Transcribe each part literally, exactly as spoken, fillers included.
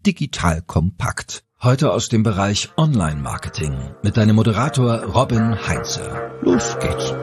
digital kompakt. Heute aus dem Bereich Online-Marketing mit deinem Moderator Robin Heinze. Los geht's.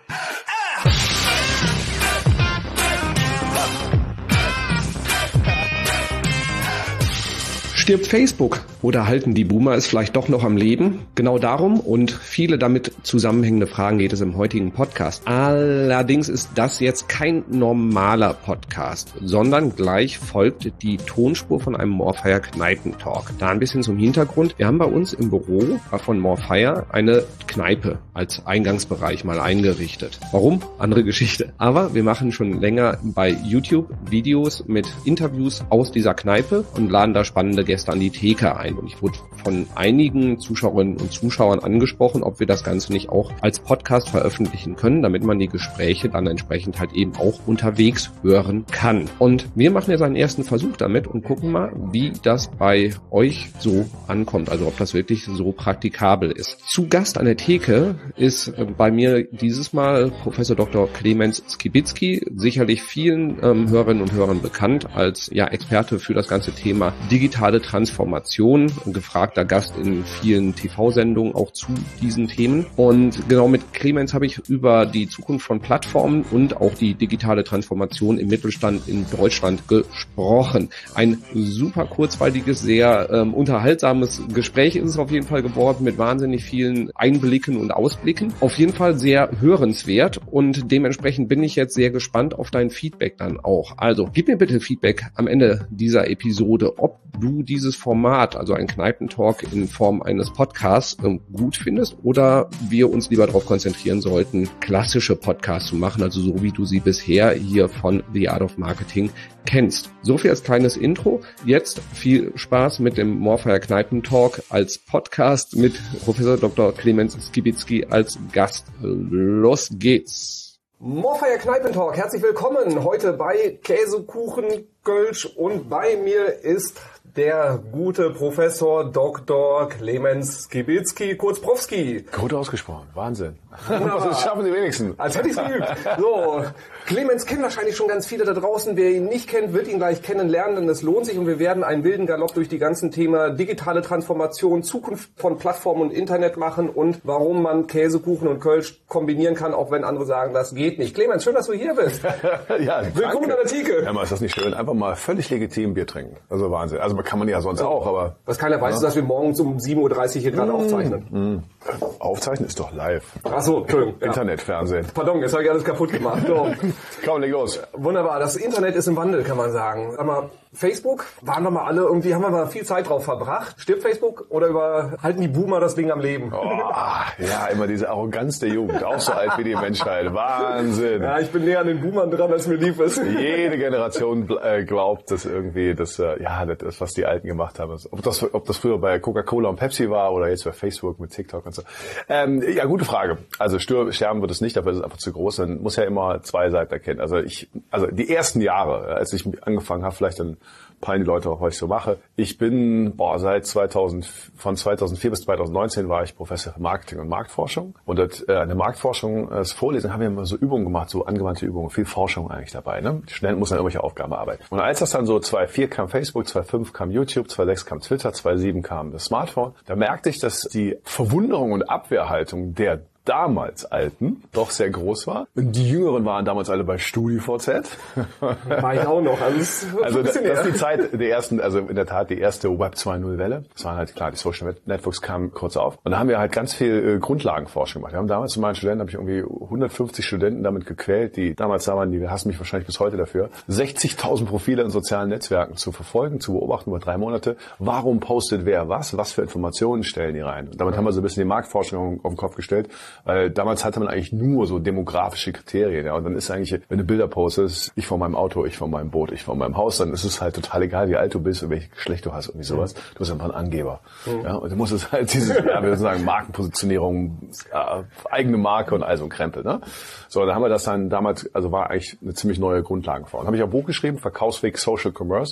Stirbt Facebook oder halten die Boomer es vielleicht doch noch am Leben? Genau darum und viele damit zusammenhängende Fragen geht es im heutigen Podcast. Allerdings ist das jetzt kein normaler Podcast, sondern gleich folgt die Tonspur von einem Morfire Kneipentalk. Da ein bisschen zum Hintergrund. Wir haben bei uns im Büro von Morfire eine Kneipe als Eingangsbereich mal eingerichtet. Warum? Andere Geschichte. Aber wir machen schon länger bei YouTube Videos mit Interviews aus dieser Kneipe und laden da spannende Gäste an die Theke ein. Und ich wurde von einigen Zuschauerinnen und Zuschauern angesprochen, ob wir das Ganze nicht auch als Podcast veröffentlichen können, damit man die Gespräche dann entsprechend halt eben auch unterwegs hören kann. Und wir machen jetzt einen ersten Versuch damit und gucken mal, wie das bei euch so ankommt. Also ob das wirklich so praktikabel ist. Zu Gast an der Theke ist bei mir dieses Mal Professor Doktor Clemens Skibitzky, sicherlich vielen ähm, Hörerinnen und Hörern bekannt als ja Experte für das ganze Thema digitale Transformation, ein gefragter Gast in vielen T V-Sendungen auch zu diesen Themen. Und genau mit Clemens habe ich über die Zukunft von Plattformen und auch die digitale Transformation im Mittelstand in Deutschland gesprochen. Ein super kurzweiliges, sehr ähm, unterhaltsames Gespräch ist es auf jeden Fall geworden mit wahnsinnig vielen Einblicken und Ausblicken. Auf jeden Fall sehr hörenswert und dementsprechend bin ich jetzt sehr gespannt auf dein Feedback dann auch. Also gib mir bitte Feedback am Ende dieser Episode, ob du dieses Format, also ein Kneipentalk in Form eines Podcasts, gut findest oder wir uns lieber darauf konzentrieren sollten, klassische Podcasts zu machen, also so wie du sie bisher hier von The Art of Marketing kennst. So viel als kleines Intro. Jetzt viel Spaß mit dem Morfire Kneipentalk als Podcast mit Professor Doktor Clemens Skibitzky als Gast. Los geht's! Morfire Kneipentalk, herzlich willkommen heute bei Käsekuchen, Kölsch und bei mir ist der gute Professor Doktor Clemens Skibitzky, kurz Profski. Gut ausgesprochen, Wahnsinn. Das schaffen die wenigsten. Als hätte ich es geübt. So, Clemens kennt wahrscheinlich schon ganz viele da draußen. Wer ihn nicht kennt, wird ihn gleich kennenlernen, denn es lohnt sich und wir werden einen wilden Galopp durch die ganzen Themen digitale Transformation, Zukunft von Plattformen und Internet machen und warum man Käsekuchen und Kölsch kombinieren kann, auch wenn andere sagen, das geht nicht. Clemens, schön, dass du hier bist. Ja, willkommen an der Theke. Ja, mal, ist das nicht schön? Einfach mal völlig legitim Bier trinken. Also Wahnsinn. Also kann man ja sonst ja auch, aber... Was keiner weiß, ja, ist, dass wir morgens um sieben Uhr dreißig hier gerade mmh, aufzeichnen. Mmh. Aufzeichnen ist doch live. Ach so, Entschuldigung. Internet, ja. Fernsehen. Pardon, jetzt habe ich alles kaputt gemacht. So. Komm, leg los. Wunderbar, das Internet ist im Wandel, kann man sagen. Aber Facebook, waren wir mal alle irgendwie, haben wir mal viel Zeit drauf verbracht. Stirbt Facebook oder über, halten die Boomer das Ding am Leben? Oh, ja, immer diese Arroganz der Jugend. Auch so alt wie die Menschheit. Wahnsinn. Ja, ich bin näher an den Boomern dran, als mir lieb ist. Jede Generation äh, glaubt, dass irgendwie das, äh, ja, das, was die Alten gemacht haben. Ob das, ob das früher bei Coca-Cola und Pepsi war oder jetzt bei Facebook mit TikTok und so. Ähm, ja, gute Frage. Also sterben wird es nicht, dafür ist es einfach zu groß. Man muss ja immer zwei Seiten erkennen. Also ich, also die ersten Jahre, als ich angefangen habe, vielleicht dann peilen die Leute auch, was ich so mache. Ich bin, boah, seit zweitausend, von zweitausendvier bis zweitausendneunzehn war ich Professor für Marketing und Marktforschung. Und dort, äh, an der Marktforschung, äh, das Vorlesen haben wir immer so Übungen gemacht, so angewandte Übungen, viel Forschung eigentlich dabei, ne? Die Studenten mussten dann irgendwelche Aufgaben arbeiten. Und als das dann so zweitausendvier kam Facebook, zweitausendfünf kam YouTube, zweitausendsechs kam Twitter, zweitausendsieben kam das Smartphone, da merkte ich, dass die Verwunderung und Abwehrhaltung der damals Alten doch sehr groß war. Und die Jüngeren waren damals alle bei StudiVZ. War ich auch noch. Also, das, also das, das ist die Zeit der ersten, also in der Tat die erste Web zwei Punkt null Welle. Das waren halt klar, die Social Networks kamen kurz auf. Und da haben wir halt ganz viel äh, Grundlagenforschung gemacht. Wir haben damals zu meinen Studenten, habe ich irgendwie hundertfünfzig Studenten damit gequält, die damals da waren, die hassen mich wahrscheinlich bis heute dafür, sechzigtausend Profile in sozialen Netzwerken zu verfolgen, zu beobachten über drei Monate. Warum postet wer was? Was für Informationen stellen die rein? Und damit ja. haben wir so ein bisschen die Marktforschung auf den Kopf gestellt. Weil damals hatte man eigentlich nur so demografische Kriterien. Ja. Und dann ist eigentlich, wenn du Bilder postest, ich vor meinem Auto, ich vor meinem Boot, ich vor meinem Haus, dann ist es halt total egal, wie alt du bist und welches Geschlecht du hast und wie sowas. Du bist einfach ein Angeber. Mhm. Ja. Und du musst es halt dieses, ja, wir würden sagen, Markenpositionierung, ja, eigene Marke und all so ein Krempel. Ne? So, da haben wir das dann damals, also war eigentlich eine ziemlich neue Grundlagenform. Dann habe ich ein Buch geschrieben, Verkaufsweg Social Commerce.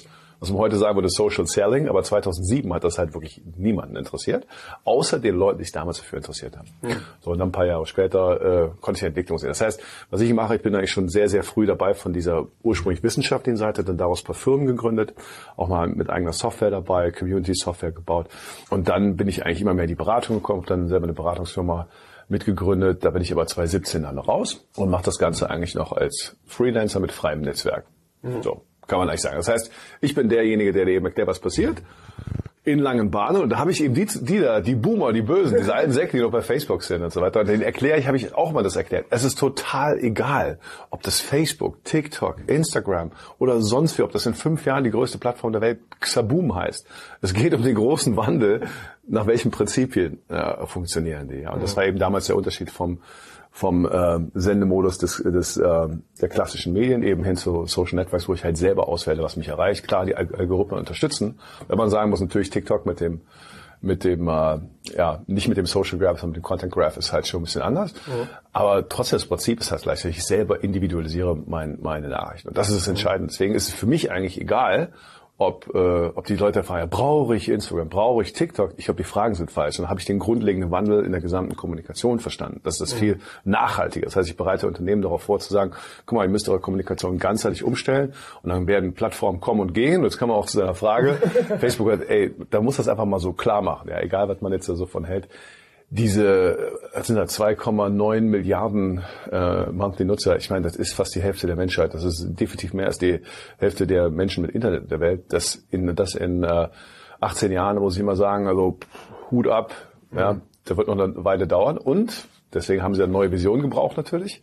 was man heute sagen würde, Social Selling, aber zweitausendsieben hat das halt wirklich niemanden interessiert, außer den Leuten, die sich damals dafür interessiert haben. Mhm. So, und dann ein paar Jahre später äh, konnte ich die Entwicklung sehen. Das heißt, was ich mache, ich bin eigentlich schon sehr, sehr früh dabei von dieser ursprünglich wissenschaftlichen Seite, dann daraus ein paar Firmen gegründet, auch mal mit eigener Software dabei, Community-Software gebaut. Und dann bin ich eigentlich immer mehr in die Beratung gekommen, dann selber eine Beratungsfirma mitgegründet. Da bin ich aber zweitausendsiebzehn dann raus und mache das Ganze eigentlich noch als Freelancer mit freiem Netzwerk. Mhm. So, kann man eigentlich sagen. Das heißt, ich bin derjenige, der dir eben erklärt, was passiert, in langen Bahnen. Und da habe ich eben die, die da, die Boomer, die Bösen, diese alten Säcke, die noch bei Facebook sind und so weiter. Und denen erkläre ich, habe ich auch mal das erklärt. Es ist total egal, ob das Facebook, TikTok, Instagram oder sonst wie, ob das in fünf Jahren die größte Plattform der Welt Xaboom heißt. Es geht um den großen Wandel, nach welchen Prinzipien äh, funktionieren die. Ja. Und das war eben damals der Unterschied vom vom äh, Sendemodus des, des äh, der klassischen Medien eben hin zu Social Networks, wo ich halt selber auswähle, was mich erreicht. Klar, die Algorithmen unterstützen. Wenn man sagen muss, natürlich TikTok mit dem mit dem äh, ja nicht mit dem Social Graph, sondern mit dem Content Graph ist halt schon ein bisschen anders. Mhm. Aber trotzdem das Prinzip ist halt gleich. Ich selber individualisiere mein, meine Nachrichten. Und das ist das Entscheidende. Deswegen ist es für mich eigentlich egal, ob äh, ob die Leute fragen, brauche ich Instagram, brauche ich TikTok? Ich glaube, die Fragen sind falsch. Und dann habe ich den grundlegenden Wandel in der gesamten Kommunikation verstanden. Das ist das viel nachhaltiger. Das heißt, ich bereite Unternehmen darauf vor, zu sagen, guck mal, ihr müsst eure Kommunikation ganzheitlich umstellen und dann werden Plattformen kommen und gehen. Und jetzt kann man auch zu seiner Frage, Facebook hat, ey, da muss das einfach mal so klar machen. Ja, egal, was man jetzt da so von hält. Diese, das sind da zwei Komma neun Milliarden äh, monthly Nutzer. Ich meine, das ist fast die Hälfte der Menschheit. Das ist definitiv mehr als die Hälfte der Menschen mit Internet der Welt. Das in das in äh, achtzehn Jahren, muss ich mal sagen, also Hut ab. Mhm. Ja, da wird noch eine Weile dauern. Und deswegen haben sie eine neue Vision gebraucht natürlich.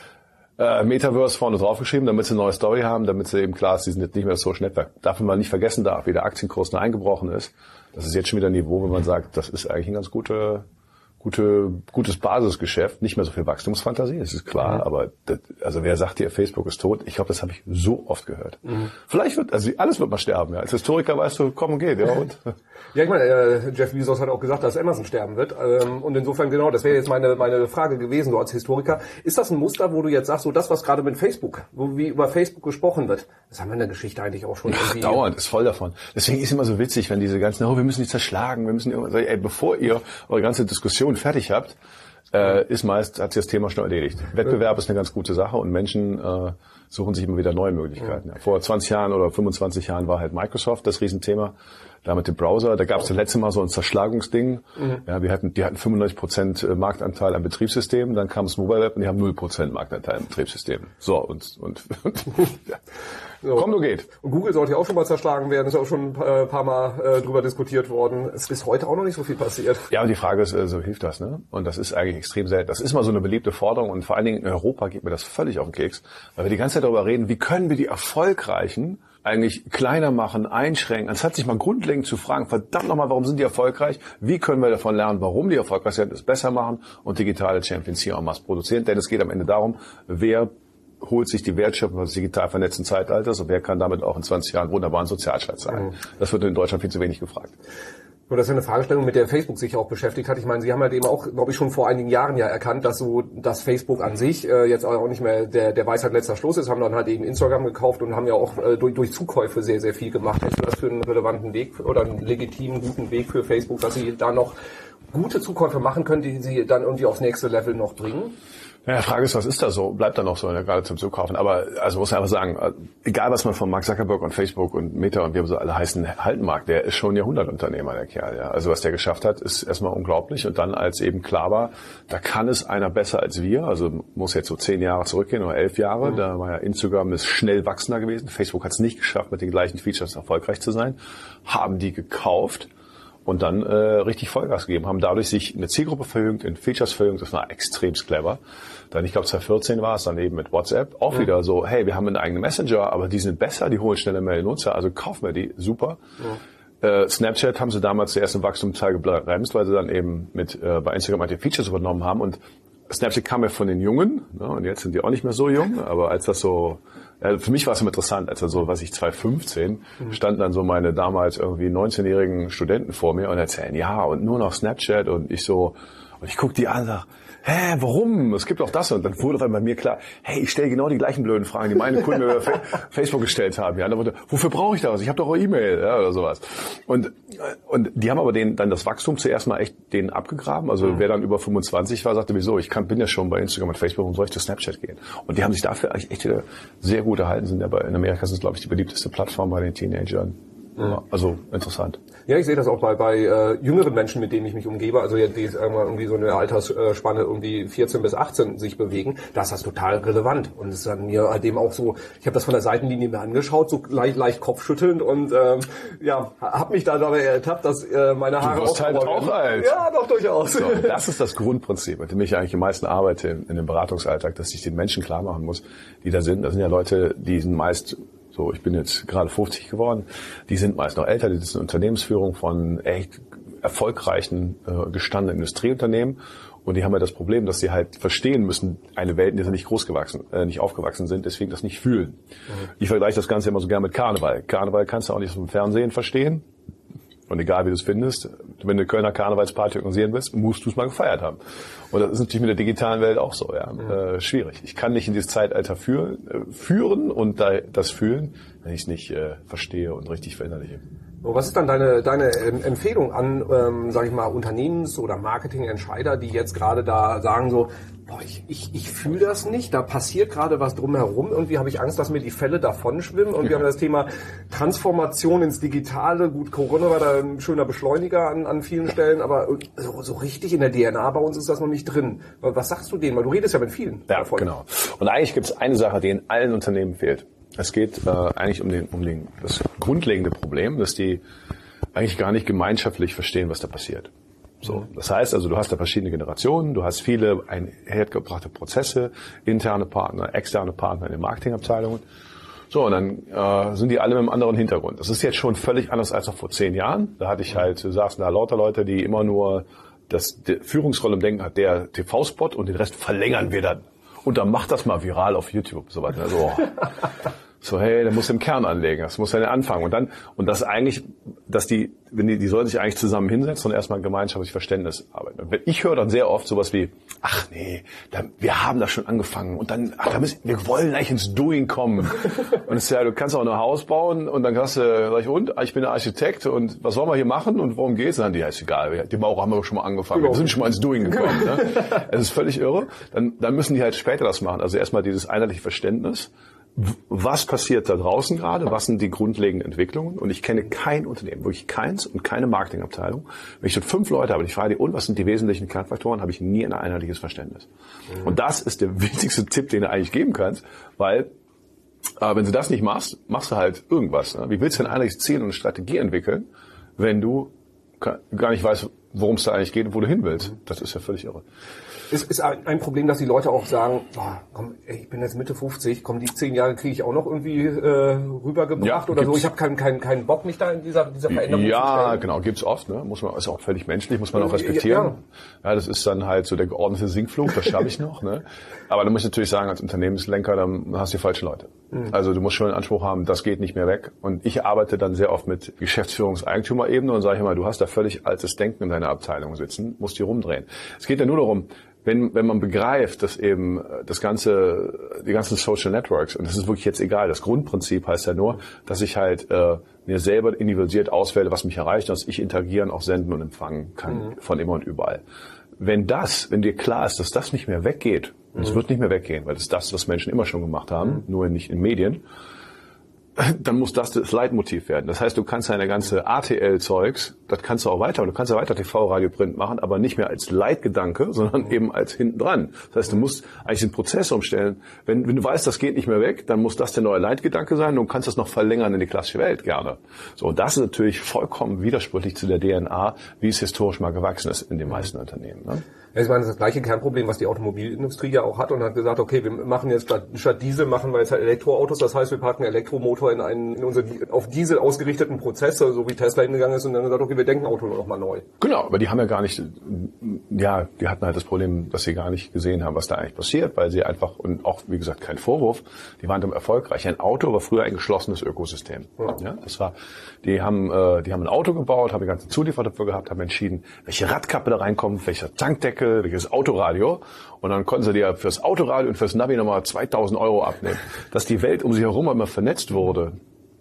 Äh, Metaverse vorne draufgeschrieben, damit sie eine neue Story haben, damit sie eben klar ist, die sind jetzt nicht mehr das Social Network. Darf man nicht vergessen, darf, wie der Aktienkurs nur eingebrochen ist. Das ist jetzt schon wieder ein Niveau, wo man sagt, das ist eigentlich ein ganz guter Gute, gutes Basisgeschäft, nicht mehr so viel Wachstumsfantasie, das ist klar, mhm. aber das, also wer sagt dir, Facebook ist tot? Ich glaube, das habe ich so oft gehört. Mhm. Vielleicht wird, also alles wird mal sterben, ja. Als Historiker weißt du, komm und geht, ja. Und? Ja, ich meine, äh, Jeff Bezos hat auch gesagt, dass Amazon sterben wird. Ähm, und insofern, genau, das wäre jetzt meine meine Frage gewesen, so als Historiker. Ist das ein Muster, wo du jetzt sagst, so das, was gerade mit Facebook, wo wie über Facebook gesprochen wird, das haben wir in der Geschichte eigentlich auch schon irgendwie. Ach, dauernd, ist voll davon. Deswegen ist es immer so witzig, wenn diese ganzen, oh, wir müssen die zerschlagen, wir müssen, ey, bevor ihr eure ganze Diskussion fertig habt, äh, ist meist, hat sich das Thema schon erledigt. Wettbewerb ist eine ganz gute Sache und Menschen äh, suchen sich immer wieder neue Möglichkeiten. Ja. Vor zwanzig Jahren oder fünfundzwanzig Jahren war halt Microsoft das Riesenthema. Da mit dem Browser, da gab es das letzte Mal so ein Zerschlagungsding. Mhm. Ja, wir hatten, die hatten fünfundneunzig Prozent Marktanteil an Betriebssystemen, dann kam das Mobile Web und die haben null Prozent Marktanteil an Betriebssystemen. So, und, und ja. So. Kommt und geht. Und Google sollte ja auch schon mal zerschlagen werden, ist ja auch schon ein äh, paar Mal äh, drüber diskutiert worden. Es ist bis heute auch noch nicht so viel passiert. Ja, und die Frage ist, äh, so hilft das, ne? Und das ist eigentlich extrem selten. Das ist mal so eine beliebte Forderung und vor allen Dingen in Europa geht mir das völlig auf den Keks, weil wir die ganze Zeit darüber reden, wie können wir die Erfolgreichen eigentlich kleiner machen, einschränken, anstatt sich mal grundlegend zu fragen, verdammt nochmal, warum sind die erfolgreich? Wie können wir davon lernen, warum die erfolgreich sind, es besser machen und digitale Champions hier en masse produzieren? Denn es geht am Ende darum, wer holt sich die Wertschöpfung des digital vernetzten Zeitalters und wer kann damit auch in zwanzig Jahren wunderbar ein Sozialstaat sein? Mhm. Das wird in Deutschland viel zu wenig gefragt. Und das ist ja eine Fragestellung, mit der Facebook sich auch beschäftigt hat. Ich meine, Sie haben halt eben auch, glaube ich, schon vor einigen Jahren ja erkannt, dass so, dass Facebook an sich äh, jetzt auch nicht mehr der, der Weisheit letzter Schluss ist, haben dann halt eben Instagram gekauft und haben ja auch äh, durch, durch Zukäufe sehr, sehr viel gemacht. Hältst du das für einen relevanten Weg oder einen legitimen, guten Weg für Facebook, dass Sie da noch gute Zukäufe machen können, die Sie dann irgendwie aufs nächste Level noch bringen? Ja, die Frage ist, was ist da so? Bleibt da noch so, ja, gerade zum Zukaufen. Aber also muss ich einfach sagen, egal was man von Mark Zuckerberg und Facebook und Meta und wie sie alle heißen halten mag, der ist schon Jahrhundertunternehmer, der Kerl. Ja. Also was der geschafft hat, ist erstmal unglaublich. Und dann, als eben klar war, da kann es einer besser als wir, also muss jetzt so zehn Jahre zurückgehen oder elf Jahre, mhm. da war ja Instagram ist schnell wachsender gewesen. Facebook hat es nicht geschafft, mit den gleichen Features erfolgreich zu sein, haben die gekauft. Und dann äh, richtig Vollgas gegeben, haben dadurch sich eine Zielgruppe verjüngt, in Features verjüngt, das war extremst clever. Dann, ich glaube, zwanzig vierzehn war es dann eben mit WhatsApp, auch mhm. wieder so, hey, wir haben einen eigenen Messenger, aber die sind besser, die holen schneller mehr Nutzer, also kaufen wir die, super. Mhm. Äh, Snapchat haben sie damals zuerst im Wachstumsteil gebremst, weil sie dann eben mit äh, bei Instagram die Features übernommen haben und Snapchat kam ja von den Jungen, ne, und jetzt sind die auch nicht mehr so jung, aber als das so, ja, für mich war es immer interessant, als dann so, was ich, zwanzig fünfzehn, mhm. standen dann so meine damals irgendwie neunzehnjährigen Studenten vor mir und erzählen, ja, und nur noch Snapchat und ich so, und ich guck die an und sag, hä, warum? Es gibt auch das. Und dann wurde bei mir klar, hey, ich stelle genau die gleichen blöden Fragen, die meine Kunden über Facebook gestellt haben. Ja, wurde, wofür brauche ich das? Ich habe doch eure E-Mail, ja, oder sowas. Und und die haben aber den, dann das Wachstum zuerst mal echt denen abgegraben. Also mhm. wer dann über fünfundzwanzig war, sagte, wieso, ich kann, bin ja schon bei Instagram und Facebook, warum soll ich zu Snapchat gehen? Und die haben sich dafür eigentlich echt sehr gut erhalten. Sind aber in Amerika ist es, glaube ich, die beliebteste Plattform bei den Teenagern. Mhm. Also interessant. Ja, ich sehe das auch bei, bei äh, jüngeren Menschen, mit denen ich mich umgebe, also die irgendwie so eine Altersspanne irgendwie vierzehn bis achtzehn sich bewegen, da ist das total relevant. Und es ist dann mir halt eben auch so, ich habe das von der Seitenlinie mir angeschaut, so leicht, leicht kopfschüttelnd und ähm, ja, habe mich da dabei ertappt, dass äh, meine Haare du wirst halt auch alt. Ja, doch, durchaus. So, das ist das Grundprinzip, mit dem ich eigentlich am meisten arbeite in, in dem Beratungsalltag, dass ich den Menschen klar machen muss, die da sind. Das sind ja Leute, die sind meist so, ich bin jetzt gerade fünfzig geworden, die sind meist noch älter, die sind Unternehmensführung von echt erfolgreichen, äh, gestandenen Industrieunternehmen und die haben ja das Problem, dass sie halt verstehen müssen, eine Welt, in der sie nicht groß gewachsen, äh, nicht aufgewachsen sind, deswegen das nicht fühlen. Mhm. Ich vergleiche das Ganze immer so gerne mit Karneval. Karneval kannst du auch nicht so im Fernsehen verstehen. Und egal, wie du es findest, wenn du eine Kölner Karnevalsparty organisieren willst, musst du es mal gefeiert haben. Und das ist natürlich mit der digitalen Welt auch so, ja, mhm. äh, schwierig. Ich kann nicht in dieses Zeitalter führen, äh, führen und da, das fühlen, wenn ich es nicht äh, verstehe und richtig verinnerliche. Was ist dann deine deine Empfehlung an, ähm, sage ich mal, Unternehmens- oder Marketingentscheider, die jetzt gerade da sagen so, boah, ich ich, ich fühle das nicht, da passiert gerade was drumherum, irgendwie habe ich Angst, dass mir die Fälle davon schwimmen und wir haben das Thema Transformation ins Digitale, gut, Corona war da ein schöner Beschleuniger an, an vielen Stellen, aber so, so richtig in der D N A bei uns ist das noch nicht drin. Was sagst du denen? Weil du redest ja mit vielen. Ja, davon. Genau. Und eigentlich gibt es eine Sache, die in allen Unternehmen fehlt. Es geht äh, eigentlich um, den, um den, das grundlegende Problem, dass die eigentlich gar nicht gemeinschaftlich verstehen, was da passiert. So, das heißt also, du hast da verschiedene Generationen, du hast viele einhergebrachte Prozesse, interne Partner, externe Partner in den Marketingabteilungen. So, und dann äh, sind die alle mit einem anderen Hintergrund. Das ist jetzt schon völlig anders als noch vor zehn Jahren. Da hatte ich halt, saßen da lauter Leute, die immer nur das die Führungsrolle im Denken hat, der T V-Spot und den Rest verlängern wir dann. Und dann mach das mal viral auf YouTube. So weiter. Also, so, hey, der muss im Kern anlegen. Das muss ja anfangen. Und dann, und das eigentlich, dass die, wenn die, die sollen sich eigentlich zusammen hinsetzen und erstmal ein gemeinschaftliches Verständnis arbeiten. Und ich höre dann sehr oft sowas wie, ach nee, da, wir haben das schon angefangen. Und dann, ach, da müssen, wir wollen gleich ins Doing kommen. Und es ist ja, du kannst auch ein Haus bauen und dann kannst du, sag ich, und, ich bin der Architekt und was wollen wir hier machen und worum geht's? Und dann, ja, ist egal, die Bauer haben wir schon mal angefangen. Wir sind schon mal ins Doing gekommen. Ne? Es ist völlig irre. Dann, dann müssen die halt später das machen. Also erstmal dieses einheitliche Verständnis. Was passiert da draußen gerade? Was sind die grundlegenden Entwicklungen? Und ich kenne kein Unternehmen, wirklich keins und keine Marketingabteilung. Wenn ich dort fünf Leute habe und ich frage die, und was sind die wesentlichen Kernfaktoren, habe ich nie ein einheitliches Verständnis. Mhm. Und das ist der wichtigste Tipp, den du eigentlich geben kannst, weil äh, wenn du das nicht machst, machst du halt irgendwas. Ne? Wie willst du ein einheitliches Ziel und eine Strategie entwickeln, wenn du gar nicht weißt, worum es da eigentlich geht und wo du hin willst? Das ist ja völlig irre. Es ist ein Problem, dass die Leute auch sagen, boah, komm, ey, ich bin jetzt Mitte fünfzig, komm, die zehn Jahre kriege ich auch noch irgendwie äh, rübergebracht ja, oder so. Ich habe keinen keinen keinen Bock, mich da in dieser dieser Veränderung ja, zu stellen. Ja, genau, gibt's oft. Ne, muss man, ist auch völlig menschlich, muss man auch respektieren. Ja, ja. ja, das ist dann halt so der geordnete Sinkflug, das schaffe ich noch. Ne, aber du musst natürlich sagen, als Unternehmenslenker, dann hast du die falschen Leute. Mhm. Also du musst schon einen Anspruch haben, das geht nicht mehr weg. Und ich arbeite dann sehr oft mit Geschäftsführungseigentümerebene und sage immer, du hast da völlig altes Denken in deiner Abteilung sitzen, musst die rumdrehen. Es geht ja nur darum, wenn, wenn man begreift, dass eben das ganze, die ganzen Social Networks, und das ist wirklich jetzt egal, das Grundprinzip heißt ja nur, dass ich halt äh, mir selber individualisiert auswähle, was mich erreicht, dass ich interagieren, auch senden und empfangen kann mhm. von immer und überall. Wenn das, wenn dir klar ist, dass das nicht mehr weggeht, und mhm. es wird nicht mehr weggehen, weil das ist das, was Menschen immer schon gemacht haben, mhm. nur nicht in Medien, dann muss das das Leitmotiv werden. Das heißt, du kannst deine ganze A T L-Zeugs, das kannst du auch weiter, du kannst ja weiter T V, Radio, Print machen, aber nicht mehr als Leitgedanke, sondern eben als hinten dran. Das heißt, du musst eigentlich den Prozess umstellen. Wenn, wenn du weißt, das geht nicht mehr weg, dann muss das der neue Leitgedanke sein und du kannst das noch verlängern in die klassische Welt gerne. So, und das ist natürlich vollkommen widersprüchlich zu der D N A, wie es historisch mal gewachsen ist in den meisten Unternehmen. Ne? Ja, ich meine, das ist das gleiche Kernproblem, was die Automobilindustrie ja auch hat und hat gesagt, okay, wir machen jetzt statt, statt Diesel machen wir jetzt halt Elektroautos, das heißt, wir packen Elektromotor in einen in unsere auf Diesel ausgerichteten Prozess, so wie Tesla hingegangen ist und dann gesagt, okay, wir denken Auto noch mal neu. Genau, aber die haben ja gar nicht, ja, die hatten halt das Problem, dass sie gar nicht gesehen haben, was da eigentlich passiert, weil sie einfach, und auch, wie gesagt, kein Vorwurf, die waren dann erfolgreich. Ein Auto war früher ein geschlossenes Ökosystem. Ja. Ja, das war, die haben, äh, die haben ein Auto gebaut, haben die ganzen Zulieferer dafür gehabt, haben entschieden, welche Radkappe da reinkommt, welcher Tankdeckel, welches Autoradio. Und dann konnten sie dir fürs Autoradio und fürs Navi nochmal zweitausend Euro abnehmen. Dass die Welt um sie herum immer vernetzt wurde,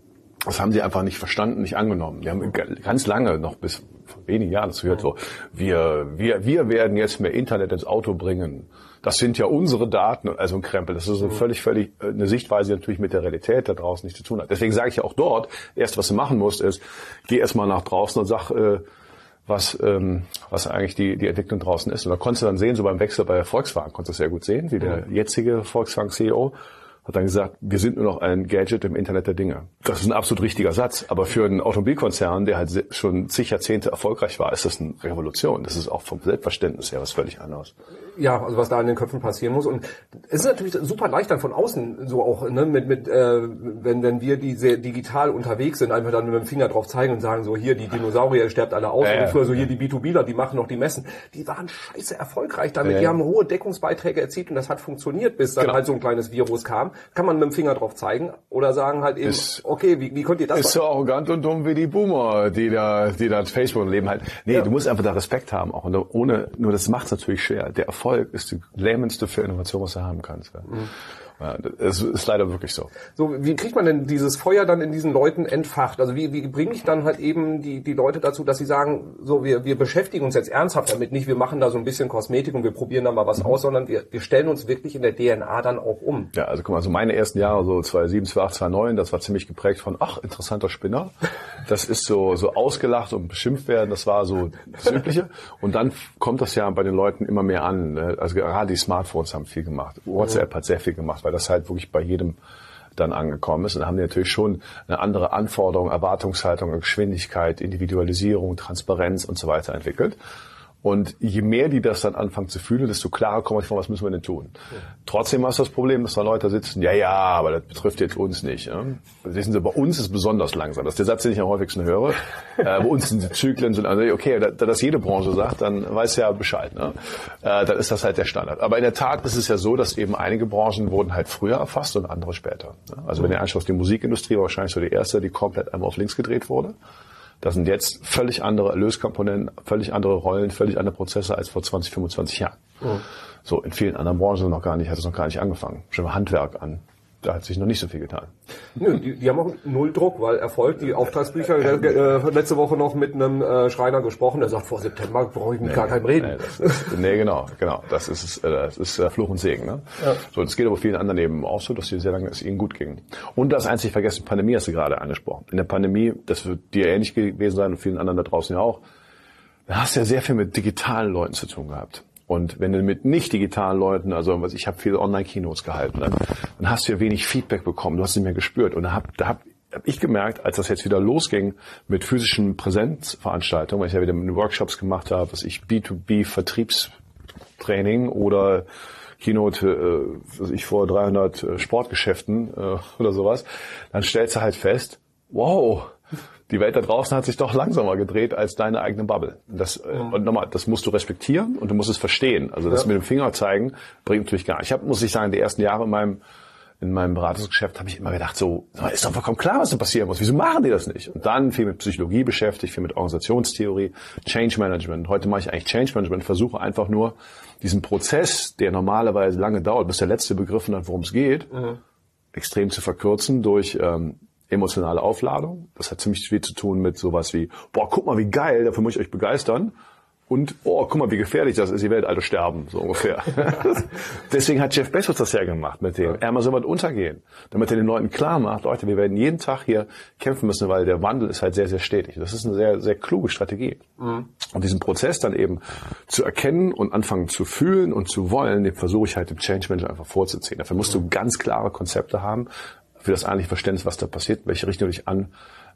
das haben sie einfach nicht verstanden, nicht angenommen. Die haben ganz lange, noch bis vor wenigen Jahren, das gehört so, wir, wir, wir werden jetzt mehr Internet ins Auto bringen. Das sind ja unsere Daten, also ein Krempel. Das ist so völlig, völlig eine Sichtweise, die natürlich mit der Realität da draußen nichts zu tun hat. Deswegen sage ich ja auch dort, erst was du machen musst, ist, geh erstmal nach draußen und sag, äh, was, ähm, was eigentlich die, die Entwicklung draußen ist. Und da konntest du dann sehen, so beim Wechsel bei Volkswagen, konntest du das sehr gut sehen, wie der jetzige Volkswagen-C E O hat dann gesagt, wir sind nur noch ein Gadget im Internet der Dinge. Das ist ein absolut richtiger Satz, aber für einen Automobilkonzern, der halt schon zig Jahrzehnte erfolgreich war, ist das eine Revolution. Das ist auch vom Selbstverständnis her was völlig anderes. Ja, also was da in den Köpfen passieren muss. Und es ist natürlich super leicht dann von außen so auch, ne, mit, mit äh, wenn, wenn wir die sehr digital unterwegs sind, einfach dann mit dem Finger drauf zeigen und sagen, so hier, die Dinosaurier, ihr sterbt alle aus. Ja, und früher so ja. hier die B zwei Bler, die machen noch die Messen. Die waren scheiße erfolgreich damit. Ja. Die haben hohe Deckungsbeiträge erzielt und das hat funktioniert, bis dann Genau. halt so ein kleines Virus kam. Kann man mit dem Finger drauf zeigen oder sagen halt eben, Ist, okay, wie, wie könnt ihr das Ist so arrogant und dumm wie die Boomer, die da, die da Facebook leben halt. Nee, Ja. du musst einfach da Respekt haben auch. Und ohne, nur das macht's natürlich schwer. Der Erfolg ist die lähmendste für Innovation, was du haben kannst. Ja. Mhm. Ja, es ist leider wirklich so. So, wie kriegt man denn dieses Feuer dann in diesen Leuten entfacht? Also wie, wie bringe ich dann halt eben die, die Leute dazu, dass sie sagen, so wir, wir beschäftigen uns jetzt ernsthaft damit, nicht wir machen da so ein bisschen Kosmetik und wir probieren da mal was mhm. aus, sondern wir, wir stellen uns wirklich in der D N A dann auch um. Ja, also guck mal, so meine ersten Jahre, so zweitausendsieben, zweitausendacht, zweitausendneun, das war ziemlich geprägt von, ach, interessanter Spinner. Das ist so, so ausgelacht und beschimpft werden, das war so das Übliche. Und dann kommt das ja bei den Leuten immer mehr an. Also gerade die Smartphones haben viel gemacht. WhatsApp mhm. hat sehr viel gemacht, weil das halt wirklich bei jedem dann angekommen ist. Und da haben die natürlich schon eine andere Anforderung, Erwartungshaltung, Geschwindigkeit, Individualisierung, Transparenz und so weiter entwickelt. Und je mehr die das dann anfangen zu fühlen, desto klarer kommen vor, was müssen wir denn tun. Ja. Trotzdem hast du das Problem, dass da Leute sitzen, ja, ja, aber das betrifft jetzt uns nicht. Ja? Wissen Sie, bei uns ist es besonders langsam. Das ist der Satz, den ich am häufigsten höre. äh, bei uns sind die Zyklen, sind also okay, da, da das jede Branche sagt, dann weiß ja Bescheid. Ne? Äh, dann ist das halt der Standard. Aber in der Tat ist es ja so, dass eben einige Branchen wurden halt früher erfasst und andere später. Ne? Also wenn ihr anschaut, die Musikindustrie war wahrscheinlich so die erste, die komplett einmal auf links gedreht wurde. Das sind jetzt völlig andere Erlöskomponenten, völlig andere Rollen, völlig andere Prozesse als vor zwanzig, fünfundzwanzig Jahren. Mhm. So, in vielen anderen Branchen noch gar nicht, hat es noch gar nicht angefangen. Schon mal Handwerk an. Da hat sich noch nicht so viel getan. Nö, die, die haben auch null Druck, weil Erfolg, die Auftragsbücher, äh, letzte Woche noch mit einem äh, Schreiner gesprochen, der sagt, vor September brauche ich mit nee, gar keinem reden. Nee, das ist, nee, genau, genau. Das ist, äh, das ist äh, Fluch und Segen. Ne? Ja. So, das geht aber vielen anderen eben auch so, dass sie sehr lange es ihnen gut ging. Und das einzig vergessen, Pandemie hast du gerade angesprochen. In der Pandemie, das wird dir ähnlich gewesen sein und vielen anderen da draußen ja auch, da hast du ja sehr viel mit digitalen Leuten zu tun gehabt. Und wenn du mit nicht digitalen Leuten, also was ich habe viele Online-Keynotes gehalten, dann, dann hast du ja wenig Feedback bekommen, du hast es nicht mehr gespürt. Und da habe da hab, hab ich gemerkt, als das jetzt wieder losging mit physischen Präsenzveranstaltungen, weil ich ja wieder mit Workshops gemacht habe, was ich B zwei B Vertriebstraining oder Keynote, äh, was ich vor dreihundert Sportgeschäften äh, oder sowas, dann stellst du halt fest, wow, die Welt da draußen hat sich doch langsamer gedreht als deine eigene Bubble. Das, mhm. Und nochmal, das musst du respektieren und du musst es verstehen. Also das ja. mit dem Finger zeigen bringt natürlich gar nicht. Ich habe, muss ich sagen, die ersten Jahre in meinem in meinem Beratungsgeschäft habe ich immer gedacht, so ist doch vollkommen klar, was da passieren muss. Wieso machen die das nicht? Und dann viel mit Psychologie beschäftigt, viel mit Organisationstheorie, Change Management. Heute mache ich eigentlich Change Management, versuche einfach nur diesen Prozess, der normalerweise lange dauert, bis der Letzte begriffen hat, worum es geht, mhm. extrem zu verkürzen durch ähm, emotionale Aufladung. Das hat ziemlich viel zu tun mit sowas wie, boah, guck mal, wie geil, dafür muss ich euch begeistern. Und, oh, guck mal, wie gefährlich das ist, die Welt alle sterben, so ungefähr. Deswegen hat Jeff Bezos das ja gemacht mit dem. Amazon wird untergehen. Damit er den Leuten klar macht, Leute, wir werden jeden Tag hier kämpfen müssen, weil der Wandel ist halt sehr, sehr stetig. Das ist eine sehr, sehr kluge Strategie. Mhm. Und diesen Prozess dann eben zu erkennen und anfangen zu fühlen und zu wollen, den versuche ich halt dem Change Manager einfach vorzuziehen. Dafür musst du ganz klare Konzepte haben, für das eigentliche Verständnis, was da passiert, welche Richtung du dich an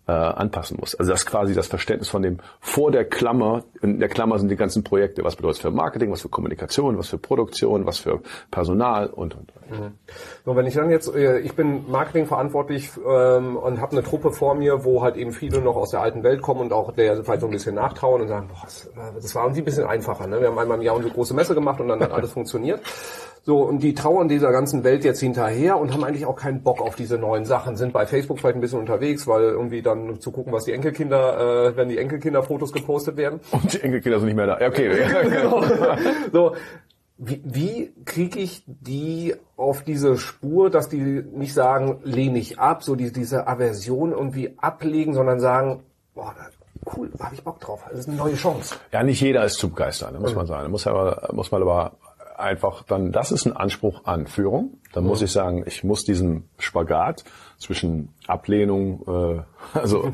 äh, anpassen muss. Also das ist quasi das Verständnis von dem vor der Klammer. In der Klammer sind die ganzen Projekte. Was bedeutet es für Marketing, was für Kommunikation, was für Produktion, was für Personal und, und, und. Mhm. So, wenn ich dann jetzt, ich bin Marketing verantwortlich ähm, und habe eine Truppe vor mir, wo halt eben viele noch aus der alten Welt kommen und auch der vielleicht so ein bisschen nachtrauen und sagen, boah, das, das war irgendwie ein bisschen einfacher. Ne? Wir haben einmal im Jahr unsere große Messe gemacht und dann hat alles funktioniert. So, und die trauern dieser ganzen Welt jetzt hinterher und haben eigentlich auch keinen Bock auf diese neuen Sachen, sind bei Facebook vielleicht ein bisschen unterwegs, weil irgendwie dann zu gucken, was die Enkelkinder, äh, wenn die Enkelkinderfotos gepostet werden. Und die Enkelkinder sind nicht mehr da. Ja, okay. Genau. So, wie, wie kriege ich die auf diese Spur, dass die nicht sagen, lehne ich ab, so die, diese Aversion irgendwie ablegen, sondern sagen, boah, cool, da habe ich Bock drauf, das ist eine neue Chance. Ja, nicht jeder ist zu begeistern, muss man sagen. Muss aber, muss man aber einfach dann, das ist ein Anspruch an Führung. Dann muss ich sagen, ich muss diesen Spagat zwischen Ablehnung, äh, also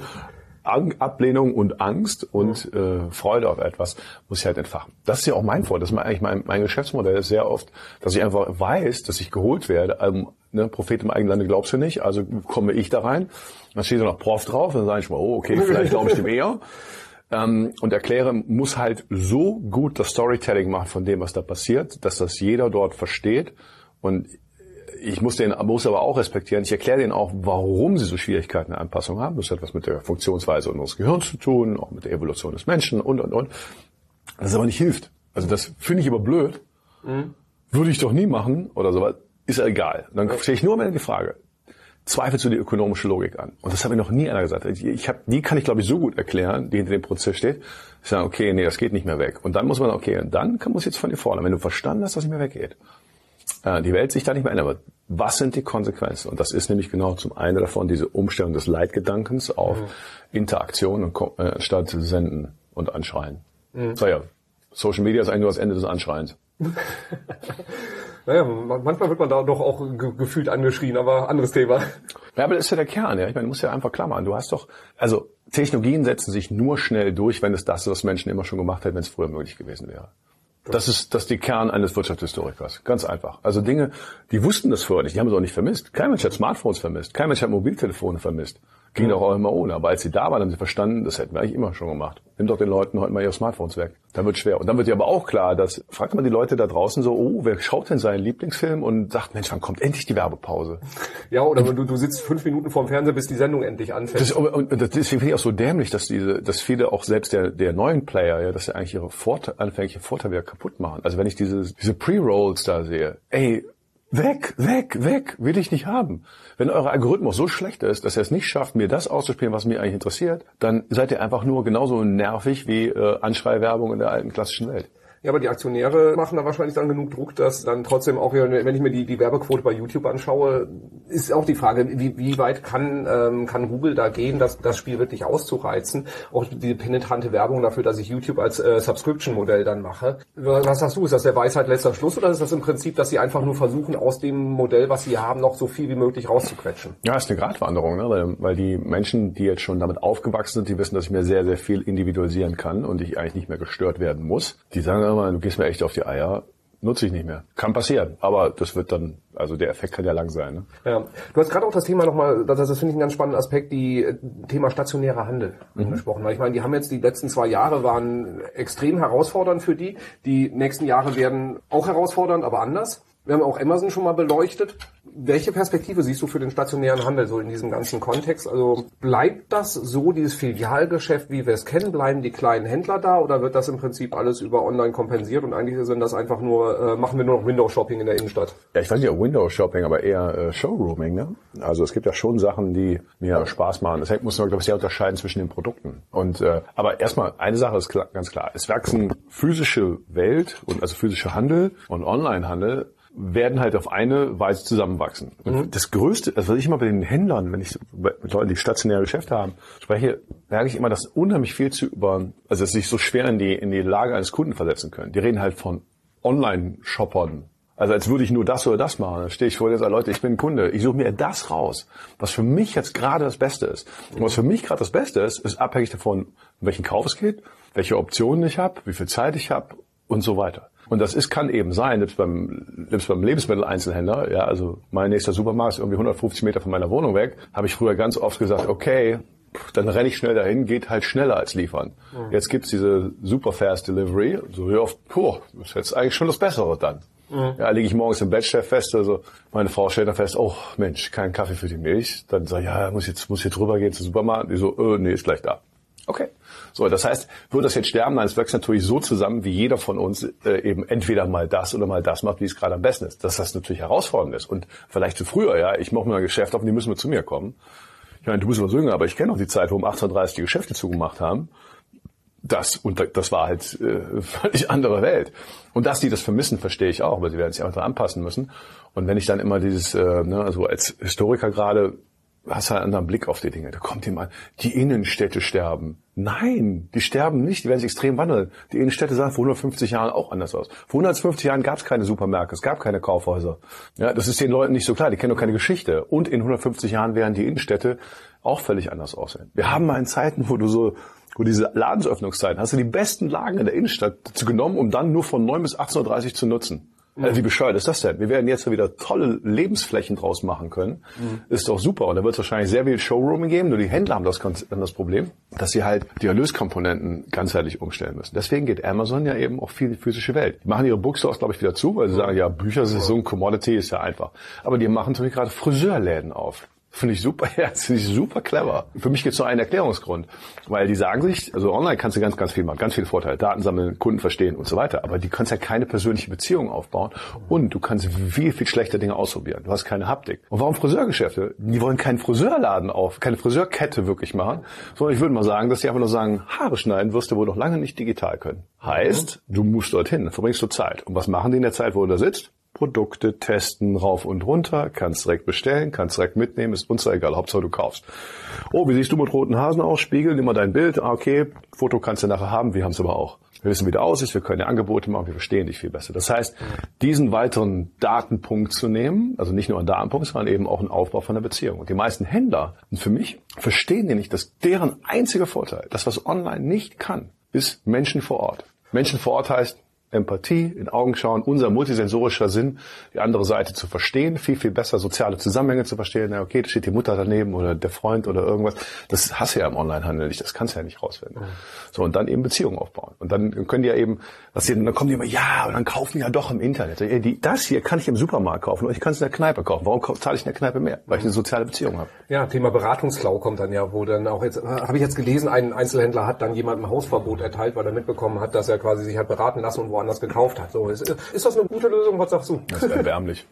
Ablehnung und Angst und äh, Freude auf etwas, muss ich halt entfachen. Das ist ja auch mein Vorteil. Das ist eigentlich mein, mein Geschäftsmodell ist sehr oft, dass ich einfach weiß, dass ich geholt werde. Also, ne, Prophet im eigenen Lande glaubst du nicht, also komme ich da rein. Dann steht da noch Prof drauf, dann sage ich mal, oh, okay, vielleicht glaube ich dem eher. Ähm, und erkläre, muss halt so gut das Storytelling machen von dem, was da passiert, dass das jeder dort versteht. Und ich muss den, muss aber auch respektieren. Ich erkläre denen auch, warum sie so Schwierigkeiten in der Anpassung haben. Das hat was mit der Funktionsweise unseres Gehirns zu tun, auch mit der Evolution des Menschen und, und, und. Das aber nicht hilft. Also das finde ich aber blöd. Mhm. Würde ich doch nie machen oder sowas. Ist ja egal. Dann stelle ich nur am Ende die Frage. Zweifelst du die ökonomische Logik an? Und das habe ich noch nie einer gesagt. Ich, ich hab, die kann ich, glaube ich, so gut erklären, die hinter dem Prozess steht. Ich sage, okay, nee, das geht nicht mehr weg. Und dann muss man, okay, und dann kann man es jetzt von dir fordern. Wenn du verstanden hast, dass es nicht mehr weggeht. Äh, die Welt sich da nicht mehr ändern wird. Was sind die Konsequenzen? Und das ist nämlich genau zum einen davon diese Umstellung des Leitgedankens auf mhm. Interaktion und äh, statt Senden und Anschreien. Mhm. So ja, Social Media ist eigentlich nur das Ende des Anschreiens. Naja, manchmal wird man da doch auch ge- gefühlt angeschrien, aber anderes Thema. Ja, aber das ist ja der Kern, ja. Ich meine, du musst ja einfach klar machen. Du hast doch, also Technologien setzen sich nur schnell durch, wenn es das, was Menschen immer schon gemacht hätten, wenn es früher möglich gewesen wäre. Das ist, das ist die Kern eines Wirtschaftshistorikers. Ganz einfach. Also Dinge, die wussten das vorher nicht, die haben es auch nicht vermisst. Kein Mensch hat Smartphones vermisst. Kein Mensch hat Mobiltelefone vermisst. Ging doch auch immer ohne. Aber als sie da waren, haben sie verstanden, das hätten wir eigentlich immer schon gemacht. Nimm doch den Leuten heute mal ihre Smartphones weg. Dann wird schwer. Und dann wird dir aber auch klar, dass, fragt man die Leute da draußen so, oh, wer schaut denn seinen Lieblingsfilm und sagt, Mensch, wann kommt endlich die Werbepause? Ja, oder du, du sitzt fünf Minuten vorm Fernseher, bis die Sendung endlich anfängt. Das, und deswegen finde ich auch so dämlich, dass diese, dass viele auch selbst der, der neuen Player, ja, dass sie eigentlich ihre Vorteile, anfängliche Vorteile wieder kaputt machen. Also wenn ich diese, diese Pre-Rolls da sehe, ey, weg, weg, weg, will ich nicht haben. Wenn euer Algorithmus so schlecht ist, dass er es nicht schafft, mir das auszuspielen, was mich eigentlich interessiert, dann seid ihr einfach nur genauso nervig wie äh, Anschreiwerbung in der alten klassischen Welt. Ja, aber die Aktionäre machen da wahrscheinlich dann genug Druck, dass dann trotzdem auch, wenn ich mir die, die Werbequote bei YouTube anschaue, ist auch die Frage, wie, wie weit kann, ähm, kann Google da gehen, das, das Spiel wirklich auszureizen? Auch die penetrante Werbung dafür, dass ich YouTube als äh, Subscription-Modell dann mache. Was sagst du? Ist das der Weisheit letzter Schluss oder ist das im Prinzip, dass sie einfach nur versuchen, aus dem Modell, was sie haben, noch so viel wie möglich rauszuquetschen? Ja, ist eine Gratwanderung, ne? weil, weil die Menschen, die jetzt schon damit aufgewachsen sind, die wissen, dass ich mir sehr, sehr viel individualisieren kann und ich eigentlich nicht mehr gestört werden muss. Die sagen immer, du gehst mir echt auf die Eier, nutze ich nicht mehr. Kann passieren, aber das wird dann, also der Effekt kann ja lang sein. Ne? Ja, du hast gerade auch das Thema nochmal, das, das finde ich einen ganz spannenden Aspekt, die Thema stationärer Handel mhm. angesprochen. Weil ich meine, die haben jetzt die letzten zwei Jahre waren extrem herausfordernd für die. Die nächsten Jahre werden auch herausfordernd, aber anders. Wir haben auch Amazon schon mal beleuchtet. Welche Perspektive siehst du für den stationären Handel so in diesem ganzen Kontext? Also bleibt das so, dieses Filialgeschäft, wie wir es kennen? Bleiben die kleinen Händler da oder wird das im Prinzip alles über online kompensiert und eigentlich sind das einfach nur, äh, machen wir nur noch Window-Shopping in der Innenstadt? Ja, ich weiß nicht, ob Window-Shopping, aber eher äh, Showrooming. Ne? Also es gibt ja schon Sachen, die mir Spaß machen. Deshalb muss man, glaube ich, sehr unterscheiden zwischen den Produkten. Und äh, aber erstmal, eine Sache ist klar, ganz klar. Es wachsen physische Welt, und also physische Handel und Online-Handel werden halt auf eine Weise zusammenwachsen. Mhm. Das Größte, also was ich immer bei den Händlern, wenn ich mit Leuten, die stationäre Geschäfte haben, spreche, merke ich immer, dass unheimlich viel zu über, also dass sie sich so schwer in die, in die Lage eines Kunden versetzen können. Die reden halt von Online-Shoppern. Also als würde ich nur das oder das machen. Dann stehe ich vor dir und sage, Leute, ich bin ein Kunde. Ich suche mir das raus, was für mich jetzt gerade das Beste ist. Und was für mich gerade das Beste ist, ist abhängig davon, um welchen Kauf es geht, welche Optionen ich habe, wie viel Zeit ich habe und so weiter. Und das ist, kann eben sein, selbst beim, selbst beim Lebensmitteleinzelhändler, ja, also mein nächster Supermarkt ist irgendwie hundertfünfzig Meter von meiner Wohnung weg, habe ich früher ganz oft gesagt, okay, dann renne ich schnell dahin, geht halt schneller als liefern. Mhm. Jetzt gibt's diese super fast Delivery. So wie oft, puh, das ist jetzt eigentlich schon das Bessere dann. Mhm. Ja, liege ich morgens im Bett, stell fest, also meine Frau stellt dann fest, oh Mensch, kein Kaffee für die Milch. Dann sage ich, ja, muss jetzt muss jetzt rübergehen zum Supermarkt. Die so, äh, nee, ist gleich da. Okay. So, das heißt, wird das jetzt sterben? Nein, es wächst natürlich so zusammen, wie jeder von uns äh, eben entweder mal das oder mal das macht, wie es gerade am besten ist. Dass das natürlich herausfordernd ist. Und vielleicht zu früher, ja, ich mache mir ein Geschäft auf, die müssen wir zu mir kommen. Ich meine, du bist aber jünger, aber ich kenne noch die Zeit, wo um achtzehn Uhr dreißig die Geschäfte zugemacht haben. Das, und das war halt äh, völlig andere Welt. Und dass die das vermissen, verstehe ich auch, aber sie werden sich einfach anpassen müssen. Und wenn ich dann immer dieses, äh, ne, also als Historiker gerade, hast du halt einen anderen Blick auf die Dinge. Da kommt jemand, die Innenstädte sterben. Nein, die sterben nicht, die werden sich extrem wandeln. Die Innenstädte sahen vor hundertfünfzig Jahren auch anders aus. Vor hundertfünfzig Jahren gab es keine Supermärkte, es gab keine Kaufhäuser. Ja, das ist den Leuten nicht so klar, die kennen doch keine Geschichte. Und in hundertfünfzig Jahren werden die Innenstädte auch völlig anders aussehen. Wir haben mal in Zeiten, wo du so wo diese Ladensöffnungszeiten, hast du die besten Lagen in der Innenstadt genommen, um dann nur von neun bis achtzehn Uhr dreißig zu nutzen. Mhm. Also wie bescheuert ist das denn? Wir werden jetzt wieder tolle Lebensflächen draus machen können. Mhm. Ist doch super. Und da wird es wahrscheinlich sehr viel Showrooming geben. Nur die Händler haben das, das Problem, dass sie halt die Erlöskomponenten ganzheitlich umstellen müssen. Deswegen geht Amazon ja eben auch viel in die physische Welt. Die machen ihre Bookstores, glaube ich, wieder zu, weil sie sagen, ja, Bücher sind so ein Commodity, ist ja einfach. Aber die machen natürlich gerade Friseurläden auf. Finde ich super, ja, finde ich super clever. Für mich gibt es nur einen Erklärungsgrund, weil die sagen sich, also online kannst du ganz, ganz viel machen, ganz viele Vorteile, Daten sammeln, Kunden verstehen und so weiter, aber die kannst ja keine persönliche Beziehung aufbauen und du kannst viel, viel schlechte Dinge ausprobieren. Du hast keine Haptik. Und warum Friseurgeschäfte? Die wollen keinen Friseurladen auf, keine Friseurkette wirklich machen, sondern ich würde mal sagen, dass die einfach nur sagen, Haare schneiden wirst du wohl noch lange nicht digital können. Heißt, du musst dorthin, verbringst du Zeit. Und was machen die in der Zeit, wo du da sitzt? Produkte testen, rauf und runter, kannst direkt bestellen, kannst direkt mitnehmen, ist uns egal, Hauptsache du kaufst. Oh, wie siehst du mit roten Hasen aus? Spiegel, nimm mal dein Bild. Ah, okay, Foto kannst du nachher haben, wir haben es aber auch. Wir wissen, wie der aussieht, wir können dir Angebote machen, wir verstehen dich viel besser. Das heißt, diesen weiteren Datenpunkt zu nehmen, also nicht nur einen Datenpunkt, sondern eben auch einen Aufbau von der Beziehung. Und die meisten Händler, und für mich, verstehen die nicht, dass deren einziger Vorteil, das was online nicht kann, ist Menschen vor Ort. Menschen vor Ort heißt, Empathie, in Augen schauen, unser multisensorischer Sinn, die andere Seite zu verstehen, viel, viel besser soziale Zusammenhänge zu verstehen. Na, okay, da steht die Mutter daneben oder der Freund oder irgendwas. Das hast du ja im Onlinehandel nicht, das kannst du ja nicht rausfinden. Mhm. So, und dann eben Beziehungen aufbauen. Und dann können die ja eben, was die, dann kommen die immer, ja, und dann kaufen die ja doch im Internet. Ja, die, das hier kann ich im Supermarkt kaufen und ich kann es in der Kneipe kaufen. Warum zahle ich in der Kneipe mehr? Weil ich eine soziale Beziehung habe. Ja, Thema Beratungsklau kommt dann ja, wo dann auch jetzt, habe ich jetzt gelesen, ein Einzelhändler hat dann jemandem Hausverbot erteilt, weil er mitbekommen hat, dass er quasi sich hat beraten lassen und woanders gekauft hat. So, ist, ist das eine gute Lösung? Was sagst du? Das ist erbärmlich.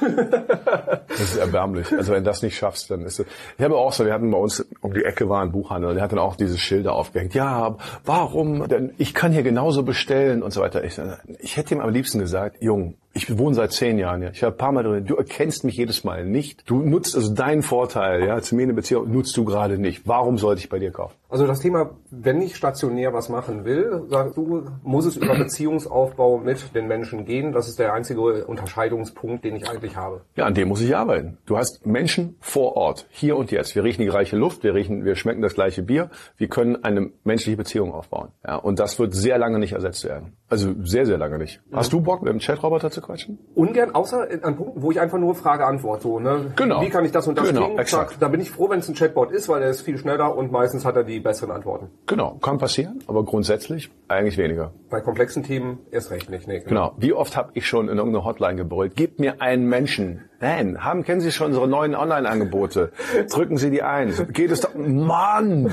Das ist erbärmlich. Also wenn du das nicht schaffst, dann ist es... Ich habe auch so, wir hatten bei uns um die Ecke war ein Buchhandel und der hat dann auch diese Schilder aufgehängt. Ja, warum? Denn ich kann hier genauso bestellen und so weiter. Ich, ich hätte ihm am liebsten gesagt, Jung, ich wohne seit zehn Jahren hier. Ich habe ein paar Mal drin. Du erkennst mich jedes Mal nicht. Du nutzt also deinen Vorteil, ja, zu mir eine Beziehung nutzt du gerade nicht. Warum sollte ich bei dir kaufen? Also das Thema, wenn ich stationär was machen will, sagst du, muss es über Beziehungsaufbau mit den Menschen gehen. Das ist der einzige Unterscheidungspunkt, den ich eigentlich habe. Ja, an dem muss ich arbeiten. Du hast Menschen vor Ort, hier und jetzt. Wir riechen die gleiche Luft, wir riechen, wir schmecken das gleiche Bier. Wir können eine menschliche Beziehung aufbauen. Ja, und das wird sehr lange nicht ersetzt werden. Also sehr, sehr lange nicht. Mhm. Hast du Bock, mit dem Chatroboter zu quatschen? Ungern, außer an Punkten, wo ich einfach nur Frage-Antwort so, ne? Genau. Wie kann ich das und das genau, kriegen? Exakt. Da bin ich froh, wenn es ein Chatbot ist, weil der ist viel schneller und meistens hat er die besseren Antworten. Genau, kann passieren, aber grundsätzlich eigentlich weniger. Bei komplexen Themen erst recht nicht. Nee, genau. genau. Wie oft habe ich schon in irgendeiner Hotline gebrüllt, gib mir einen Menschen. Nein, haben, kennen Sie schon unsere neuen Online-Angebote? Drücken Sie die ein. Geht es doch, Mann!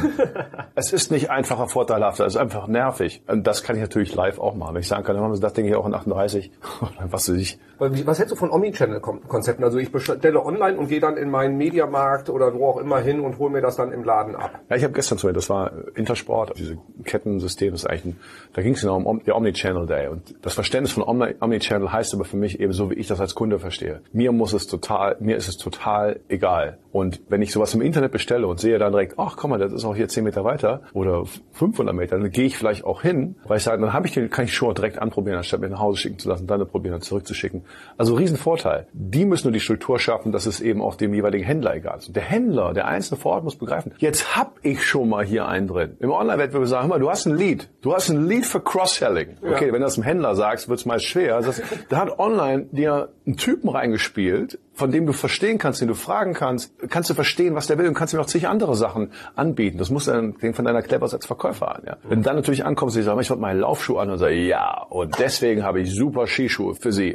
Es ist nicht einfacher, vorteilhafter, es ist einfach nervig. Und das kann ich natürlich live auch machen. Wenn ich sagen kann, dann haben Sie das Ding hier auch in achtunddreißig. Was weiß ich. Was hältst du von Omnichannel-Konzepten? Also ich bestelle online und gehe dann in meinen Mediamarkt oder wo auch immer hin und hole mir das dann im Laden ab. Ja, ich habe gestern zu mir, das war Intersport, diese Kettensystem, das ist eigentlich ein, da ging es genau um der Omnichannel Day. Und das Verständnis von Omni, Omnichannel heißt aber für mich eben so, wie ich das als Kunde verstehe. Mir muss es total, mir ist es total egal. Und wenn ich sowas im Internet bestelle und sehe dann direkt, ach komm mal, das ist auch hier zehn Meter weiter oder fünfhundert Meter, dann gehe ich vielleicht auch hin, weil ich sage, dann habe ich den, kann ich schon direkt anprobieren, anstatt mir nach Hause schicken zu lassen, dann probieren, dann zurückzuschicken. Also Riesenvorteil. Die müssen nur die Struktur schaffen, dass es eben auch dem jeweiligen Händler egal ist. Und der Händler, der Einzelne vor Ort muss begreifen, jetzt hab ich schon mal hier einen drin. Im Online-Wettbewerb sagen, hör mal, du hast ein Lead. Du hast ein Lead für Cross-Selling. Okay, ja. Wenn du das dem Händler sagst, wird es meist schwer. Das, da hat online dir einen Typen reingespielt, entwickelt, von dem du verstehen kannst, den du fragen kannst, kannst du verstehen, was der will und kannst ihm auch zig andere Sachen anbieten. Das muss dann den von deiner Clevers als Verkäufer an. Ja. Wenn du dann natürlich ankommst und sagst, ich wollte meinen Laufschuh an und sagst, ja, und deswegen habe ich super Skischuhe für Sie.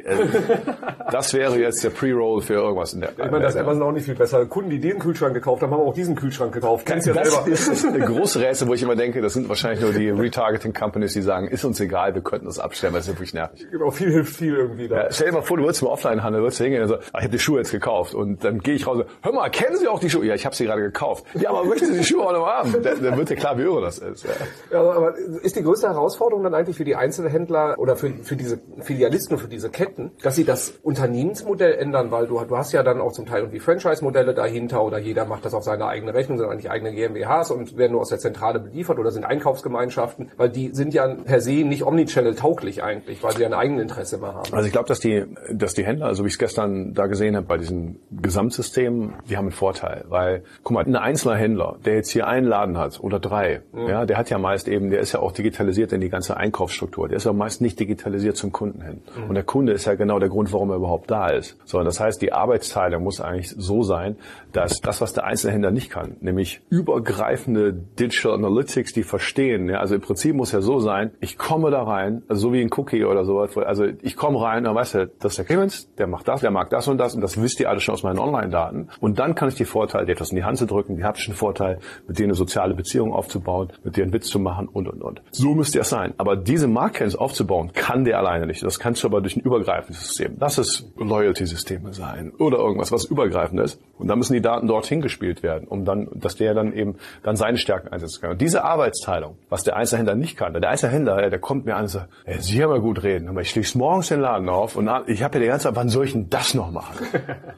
Das wäre jetzt der Pre-Roll für irgendwas in der Ich meine, das ist Amazon auch nicht viel besser. Kunden, die den Kühlschrank gekauft haben, haben auch diesen Kühlschrank gekauft. Kennst das ja selber. ist eine große Rätsel, wo ich immer denke, das sind wahrscheinlich nur die Retargeting-Companies, die sagen, ist uns egal, wir könnten das abstellen, weil es ist wirklich nervig. Genau, viel hilft viel irgendwie da. Ja, stell dir mal vor, du würdest im Offline-Handel, würdest du hingehen und so, ah, ich habe die Schuhe jetzt gekauft. Und dann gehe ich raus und hör mal, kennen Sie auch die Schuhe? Ja, ich habe sie gerade gekauft. Ja, aber möchten Sie die Schuhe auch noch haben? Dann, dann wird dir klar, wie irre das ist. Ja. Ja, aber ist die größte Herausforderung dann eigentlich für die Einzelhändler oder für, für diese Filialisten und für diese Ketten, dass sie das Unternehmensmodell ändern, weil du, du hast ja dann auch zum Teil irgendwie Franchise-Modelle dahinter oder jeder macht das auf seine eigene Rechnung, sind eigentlich eigene GmbHs und werden nur aus der Zentrale beliefert oder sind Einkaufsgemeinschaften, weil die sind ja per se nicht Omnichannel-tauglich eigentlich, weil sie ja ein Eigeninteresse immer haben. Also ich glaube, dass die, dass die Händler, also wie ich es gestern da gesehen habe, bei diesen Gesamtsystemen, die haben einen Vorteil, weil, guck mal, ein einzelner Händler, der jetzt hier einen Laden hat oder drei, mhm. ja, der hat ja meist eben, der ist ja auch digitalisiert in die ganze Einkaufsstruktur, der ist ja meist nicht digitalisiert zum Kunden hin. Mhm. Und der Kunde ist ja genau der Grund, warum er überhaupt da ist. So, das heißt, die Arbeitsteilung muss eigentlich so sein, dass das, was der Einzelhändler nicht kann, nämlich übergreifende Digital Analytics, die verstehen, ja, also im Prinzip muss ja so sein, ich komme da rein, also so wie ein Cookie oder sowas, also ich komme rein, dann weißt du, das ist der Clemens, der macht das, der mag das und das und das wisst ihr alles schon aus meinen Online-Daten. Und dann kann ich die Vorteile, dir etwas in die Hand zu drücken, die haptischen Vorteile, mit denen eine soziale Beziehung aufzubauen, mit denen einen Witz zu machen und, und, und. So müsste es sein. Aber diese Marktkenntnis aufzubauen, kann der alleine nicht. Das kannst du aber durch ein übergreifendes System. Lass es Loyalty-Systeme sein oder irgendwas, was übergreifend ist. Und dann müssen die Daten dorthin gespielt werden, um dann, dass der dann eben dann seine Stärken einsetzen kann. Und diese Arbeitsteilung, was der Einzelhändler nicht kann, der Einzelhändler, der kommt mir an und sagt, hey, Sie haben ja gut reden, aber ich schließe morgens den Laden auf und ich habe ja die ganze Zeit, wann soll ich denn das noch machen?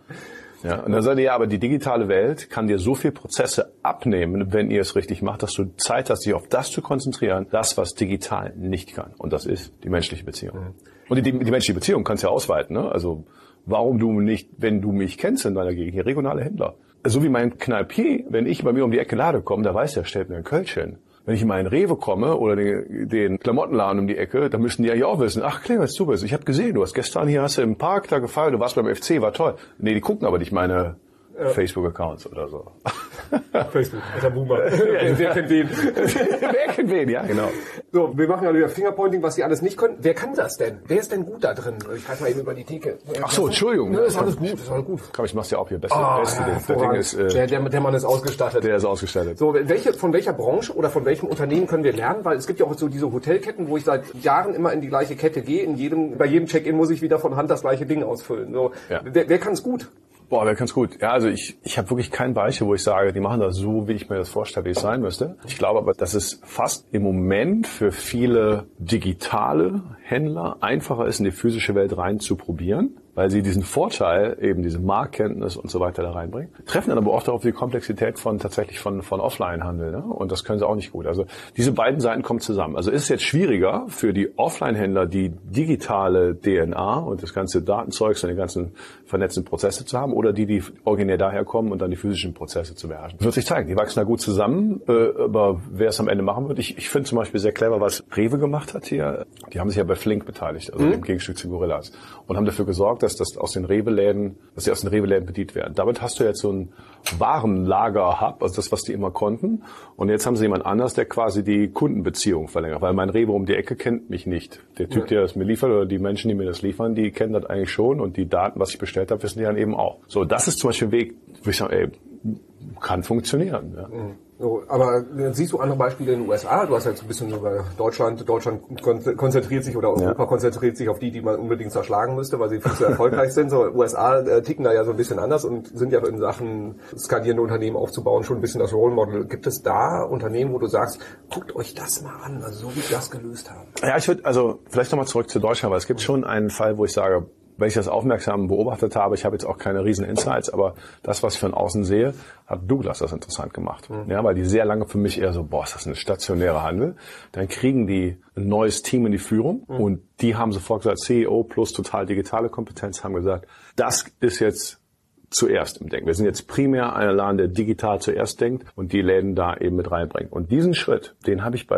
Ja, und dann sagt er, ja, aber die digitale Welt kann dir so viel Prozesse abnehmen, wenn ihr es richtig macht, dass du Zeit hast, dich auf das zu konzentrieren, das, was digital nicht kann. Und das ist die menschliche Beziehung. Mhm. Und die, die menschliche Beziehung kannst du ja ausweiten, ne? Also, warum du nicht, wenn du mich kennst in deiner Gegend, hier regionale Händler. So wie mein Kneipier, wenn ich bei mir um die Ecke Lade komme, da weiß der, stellt mir ein Kölsch hin. Wenn ich in meinen Rewe komme oder den, den Klamottenladen um die Ecke, dann müssen die ja auch wissen, ach Clemens, du bist, ich habe gesehen, du hast gestern hier, hast du im Park da gefeiert, du warst beim F C, war toll. Nee, die gucken aber nicht meine ja. Facebook-Accounts oder so. Facebook, alter Boomer. wer, wer kennt wen? Wer kennt wen, ja, genau. So, wir machen ja wieder Fingerpointing, was sie alles nicht können. Wer kann das denn? Wer ist denn gut da drin? Ich halte mal eben über die Theke. Ach so, Entschuldigung. Ja, ist alles gut, ist alles gut. Komm, ich mach's ja auch hier. Beste, oh, beste ja, der Ding ist, äh, der, der, der Mann ist ausgestattet. Der ist ausgestattet. So, welche, von welcher Branche oder von welchem Unternehmen können wir lernen? Weil es gibt ja auch so diese Hotelketten, wo ich seit Jahren immer in die gleiche Kette gehe. In jedem, bei jedem Check-in muss ich wieder von Hand das gleiche Ding ausfüllen. So, ja. Wer, wer kann es gut? Boah, wer kann's gut. Ja, also ich, ich habe wirklich kein Beispiel, wo ich sage, die machen das so, wie ich mir das vorstelle, wie es sein müsste. Ich glaube aber, dass es fast im Moment für viele digitale Händler einfacher ist, in die physische Welt rein zu probieren, weil sie diesen Vorteil, eben diese Marktkenntnis und so weiter da reinbringen, treffen dann aber auch darauf die Komplexität von tatsächlich von, von Offline-Handel, ne? Und das können sie auch nicht gut. Also diese beiden Seiten kommen zusammen. Also ist es jetzt schwieriger für die Offline-Händler, die digitale D N A und das ganze Datenzeugs und die ganzen vernetzten Prozesse zu haben, oder die, die originär daherkommen und dann die physischen Prozesse zu beherrschen. Das wird sich zeigen. Die wachsen da gut zusammen, äh, aber wer es am Ende machen wird, ich, ich finde zum Beispiel sehr clever, was Rewe gemacht hat hier. Die haben sich ja bei Flink beteiligt, also mhm. dem Gegenstück zu Gorillas, und haben dafür gesorgt, dass das aus den Rewe-Läden, dass sie aus den Rewe-Läden bedient werden. Damit hast du jetzt so ein Warenlager-Hub, also das, was die immer konnten. Und jetzt haben sie jemand anders, der quasi die Kundenbeziehung verlängert, weil mein Rewe um die Ecke kennt mich nicht. Der Typ, ja. der das mir liefert, oder die Menschen, die mir das liefern, die kennen das eigentlich schon, und die Daten, was ich bestellt habe, wissen die dann eben auch. So, das ist zum Beispiel ein Weg, wo ich sage, ey, kann funktionieren. Ja. Mhm. So, aber siehst du andere Beispiele in den U S A? Du hast jetzt ein bisschen über Deutschland. Deutschland konzentriert sich, oder Europa ja. konzentriert sich auf die, die man unbedingt zerschlagen müsste, weil sie viel zu erfolgreich sind. So, U S A äh, ticken da ja so ein bisschen anders und sind ja in Sachen skalierende Unternehmen aufzubauen schon ein bisschen das Role Model. Gibt es da Unternehmen, wo du sagst, guckt euch das mal an, also so wie die das gelöst haben? Ja, ich würde, also vielleicht nochmal zurück zu Deutschland, weil es gibt schon einen Fall, wo ich sage, wenn ich das aufmerksam beobachtet habe, ich habe jetzt auch keine riesen Insights, aber das, was ich von außen sehe, hat Douglas das interessant gemacht. Mhm. Ja, weil die sehr lange für mich eher so, boah, ist das ein stationärer Handel. Dann kriegen die ein neues Team in die Führung, mhm. und die haben sofort gesagt, C E O plus total digitale Kompetenz, haben gesagt, das ist jetzt zuerst im Denken. Wir sind jetzt primär ein Laden, der digital zuerst denkt und die Läden da eben mit reinbringt. Und diesen Schritt, den habe ich bei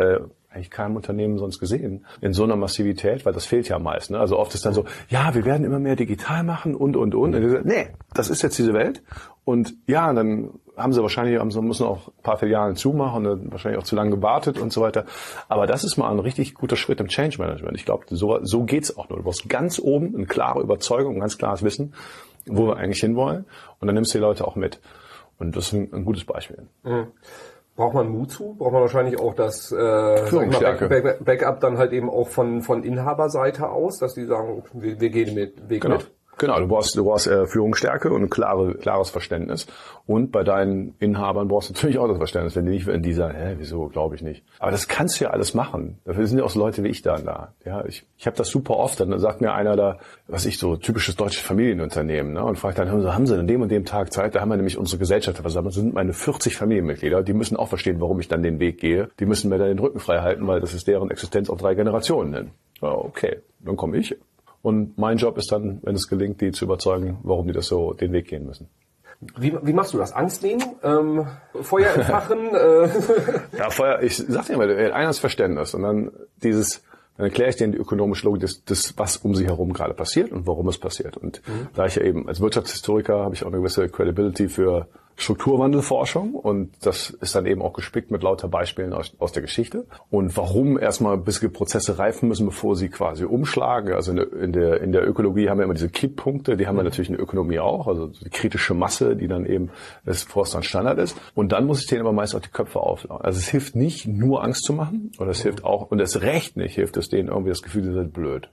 eigentlich keinem Unternehmen sonst gesehen, in so einer Massivität, weil das fehlt ja meist. Ne? Also oft ist dann so, ja, wir werden immer mehr digital machen und, und, und. und gesagt, nee, das ist jetzt diese Welt. Und ja, dann haben sie wahrscheinlich, haben sie müssen auch ein paar Filialen zumachen und wahrscheinlich auch zu lange gewartet und so weiter. Aber das ist mal ein richtig guter Schritt im Change Management. Ich glaube, so, so geht's auch nur. Du brauchst ganz oben eine klare Überzeugung, ein ganz klares Wissen, wo wir eigentlich hinwollen. Und dann nimmst du die Leute auch mit. Und das ist ein, ein gutes Beispiel. Mhm. Braucht man Mut zu? Braucht man wahrscheinlich auch das äh, Führungsstärke. Back, Back, Backup dann halt eben auch von von Inhaberseite aus, dass die sagen, wir, wir gehen den Weg Genau. mit? Genau, du brauchst, du brauchst äh, Führungsstärke und ein klare, klares Verständnis. Und bei deinen Inhabern brauchst du natürlich auch das Verständnis, wenn die nicht, wenn die sagen, hä, wieso, glaube ich nicht. Aber das kannst du ja alles machen. Dafür sind ja auch so Leute wie ich dann da. Ja, ich, ich habe das super oft. Dann sagt mir einer da, was ich so typisches deutsches Familienunternehmen, ne, und fragt dann, haben Sie, haben Sie an dem und dem Tag Zeit? Da haben wir nämlich unsere Gesellschaft versammelt. Das sind meine vierzig Familienmitglieder. Die müssen auch verstehen, warum ich dann den Weg gehe. Die müssen mir dann den Rücken frei halten, weil das ist deren Existenz auf drei Generationen hin. Ja, okay, dann komme ich. Und mein Job ist dann, wenn es gelingt, die zu überzeugen, warum die das so den Weg gehen müssen. Wie, wie machst du das? Angst nehmen? Ähm, Feuer entfachen? äh. Ja, Feuer, ich sag dir mal, einer ist Verständnis und dann dieses, dann erkläre ich denen die ökonomische Logik des, des, was um sie herum gerade passiert und warum es passiert. Und mhm. da ich ja eben als Wirtschaftshistoriker habe ich auch eine gewisse Credibility für Strukturwandelforschung und das ist dann eben auch gespickt mit lauter Beispielen aus, aus der Geschichte. Und warum erstmal bissige Prozesse reifen müssen, bevor sie quasi umschlagen. Also in der, in der, in der Ökologie haben wir immer diese Kipppunkte, die haben wir natürlich in der Ökonomie auch, also die kritische Masse, die dann eben das Forstern Standard ist. Und dann muss ich denen aber meist auch die Köpfe aufladen. Also es hilft nicht nur Angst zu machen, oder es hilft auch, und es recht nicht, hilft es denen irgendwie das Gefühl, sie sind blöd.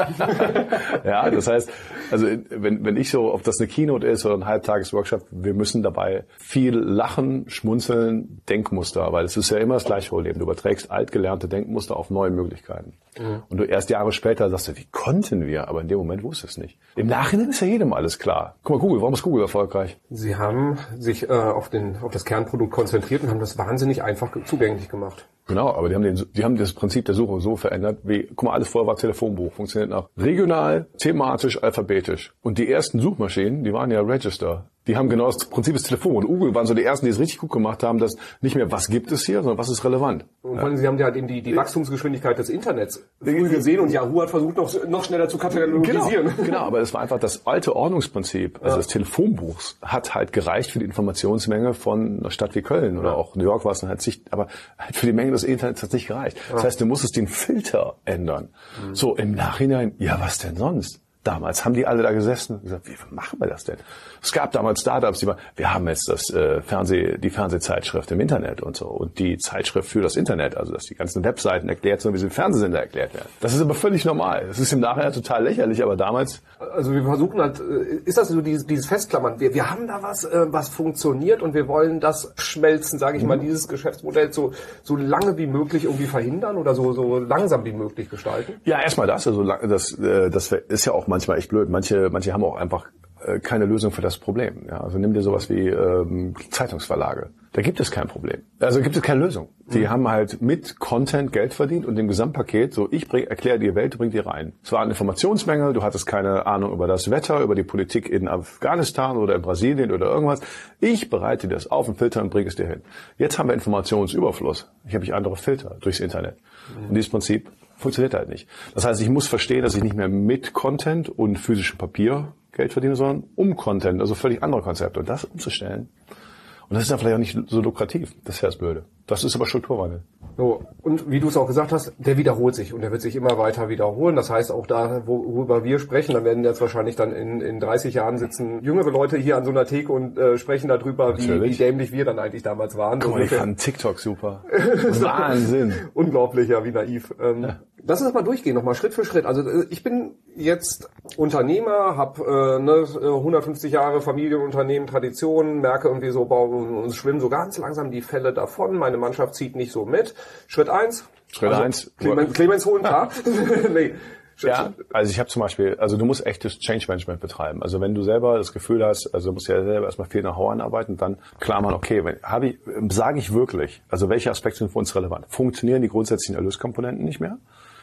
Ja, das heißt, also wenn, wenn ich so, ob das eine Keynote ist oder ein Halbtagesworkshop, wir müssen dabei viel lachen, schmunzeln, Denkmuster, weil es ist ja immer das gleiche Problem. Du überträgst altgelernte Denkmuster auf neue Möglichkeiten. Mhm. Und du erst Jahre später sagst du, wie konnten wir? Aber in dem Moment wusste es nicht. Im Nachhinein ist ja jedem alles klar. Guck mal, Google, warum ist Google erfolgreich? Sie haben sich äh, auf, den, auf das Kernprodukt konzentriert und haben das wahnsinnig einfach zugänglich gemacht. Genau, aber die haben, den, die haben das Prinzip der Suche so verändert, wie, guck mal, alles vorher war Telefonbuch, funktioniert nach regional, thematisch, alphabetisch. Und die ersten Suchmaschinen, die waren ja Register. Die haben genau das Prinzip des Telefons. Und Google waren so die ersten, die es richtig gut gemacht haben, dass nicht mehr, was gibt es hier, sondern was ist relevant. Und vor allem, ja. Sie haben ja eben die, die Wachstumsgeschwindigkeit des Internets früh gesehen und Yahoo hat versucht, noch, noch schneller zu katalogisieren. Genau, genau, aber es war einfach das alte Ordnungsprinzip, also ja. das Telefonbuchs hat halt gereicht für die Informationsmenge von einer Stadt wie Köln oder ja. auch New York war es dann halt sich, aber halt für die Menge des Internets hat es nicht gereicht. Ja. Das heißt, du musstest den Filter ändern. Mhm. So im Nachhinein, ja, was denn sonst? Damals haben die alle da gesessen und gesagt, wie machen wir das denn? Es gab damals Startups, die mal, wir haben jetzt das äh, Fernseh, die Fernsehzeitschrift im Internet und so und die Zeitschrift für das Internet, also dass die ganzen Webseiten erklärt sind, wie sie im Fernsehsender erklärt werden. Das ist aber völlig normal. Das ist im Nachhinein total lächerlich, aber damals. Also wir versuchen halt, ist das so dieses, dieses Festklammern? Wir, wir haben da was, äh, was funktioniert und wir wollen das schmelzen, sage ich mhm. mal, dieses Geschäftsmodell so so lange wie möglich irgendwie verhindern oder so so langsam wie möglich gestalten? Ja, erstmal das. Also das, äh, das ist ja auch manchmal echt blöd. Manche, manche haben auch einfach äh, keine Lösung für das Problem. Ja, also nimm dir sowas wie ähm, Zeitungsverlage. Da gibt es kein Problem. Also gibt es keine Lösung. Die mhm. haben halt mit Content Geld verdient und dem Gesamtpaket so, ich bring, erkläre dir Welt, bring dir rein. Es war eine Informationsmenge, du hattest keine Ahnung über das Wetter, über die Politik in Afghanistan oder in Brasilien oder irgendwas. Ich bereite das auf und filter und bringe es dir hin. Jetzt haben wir Informationsüberfluss. Ich habe ich andere Filter durchs Internet. Mhm. Und dieses Prinzip funktioniert halt nicht. Das heißt, ich muss verstehen, dass ich nicht mehr mit Content und physischem Papier Geld verdiene, sondern um Content, also völlig andere Konzepte. Und das umzustellen, und das ist dann vielleicht auch nicht so lukrativ. Das wäre das Blöde. Das ist aber Strukturwandel. So, und wie du es auch gesagt hast, der wiederholt sich und der wird sich immer weiter wiederholen. Das heißt, auch da, worüber wir sprechen, dann werden jetzt wahrscheinlich dann in, in dreißig Jahren sitzen jüngere Leute hier an so einer Theke und äh, sprechen darüber, wie, wie dämlich wir dann eigentlich damals waren. Guck mal, ich fand TikTok super. Wahnsinn. Unglaublich, ja, wie naiv. Ähm, ja. Lass uns mal durchgehen, nochmal Schritt für Schritt. Also ich bin jetzt Unternehmer, habe äh, ne, hundertfünfzig Jahre Familienunternehmen, Traditionen, merke irgendwie so, uns schwimmen so ganz langsam die Fälle davon. Meine Mannschaft zieht nicht so mit. Schritt eins. Schritt also, eins. Clemens, Clemens holen, klar. Nee. Ja, also ich habe zum Beispiel, also du musst echtes Change Management betreiben. Also wenn du selber das Gefühl hast, also du musst ja selber erstmal viel Know-how anarbeiten, dann klar man, okay, wenn, habe ich, sage ich wirklich, also welche Aspekte sind für uns relevant? Funktionieren die grundsätzlichen Erlöskomponenten nicht mehr?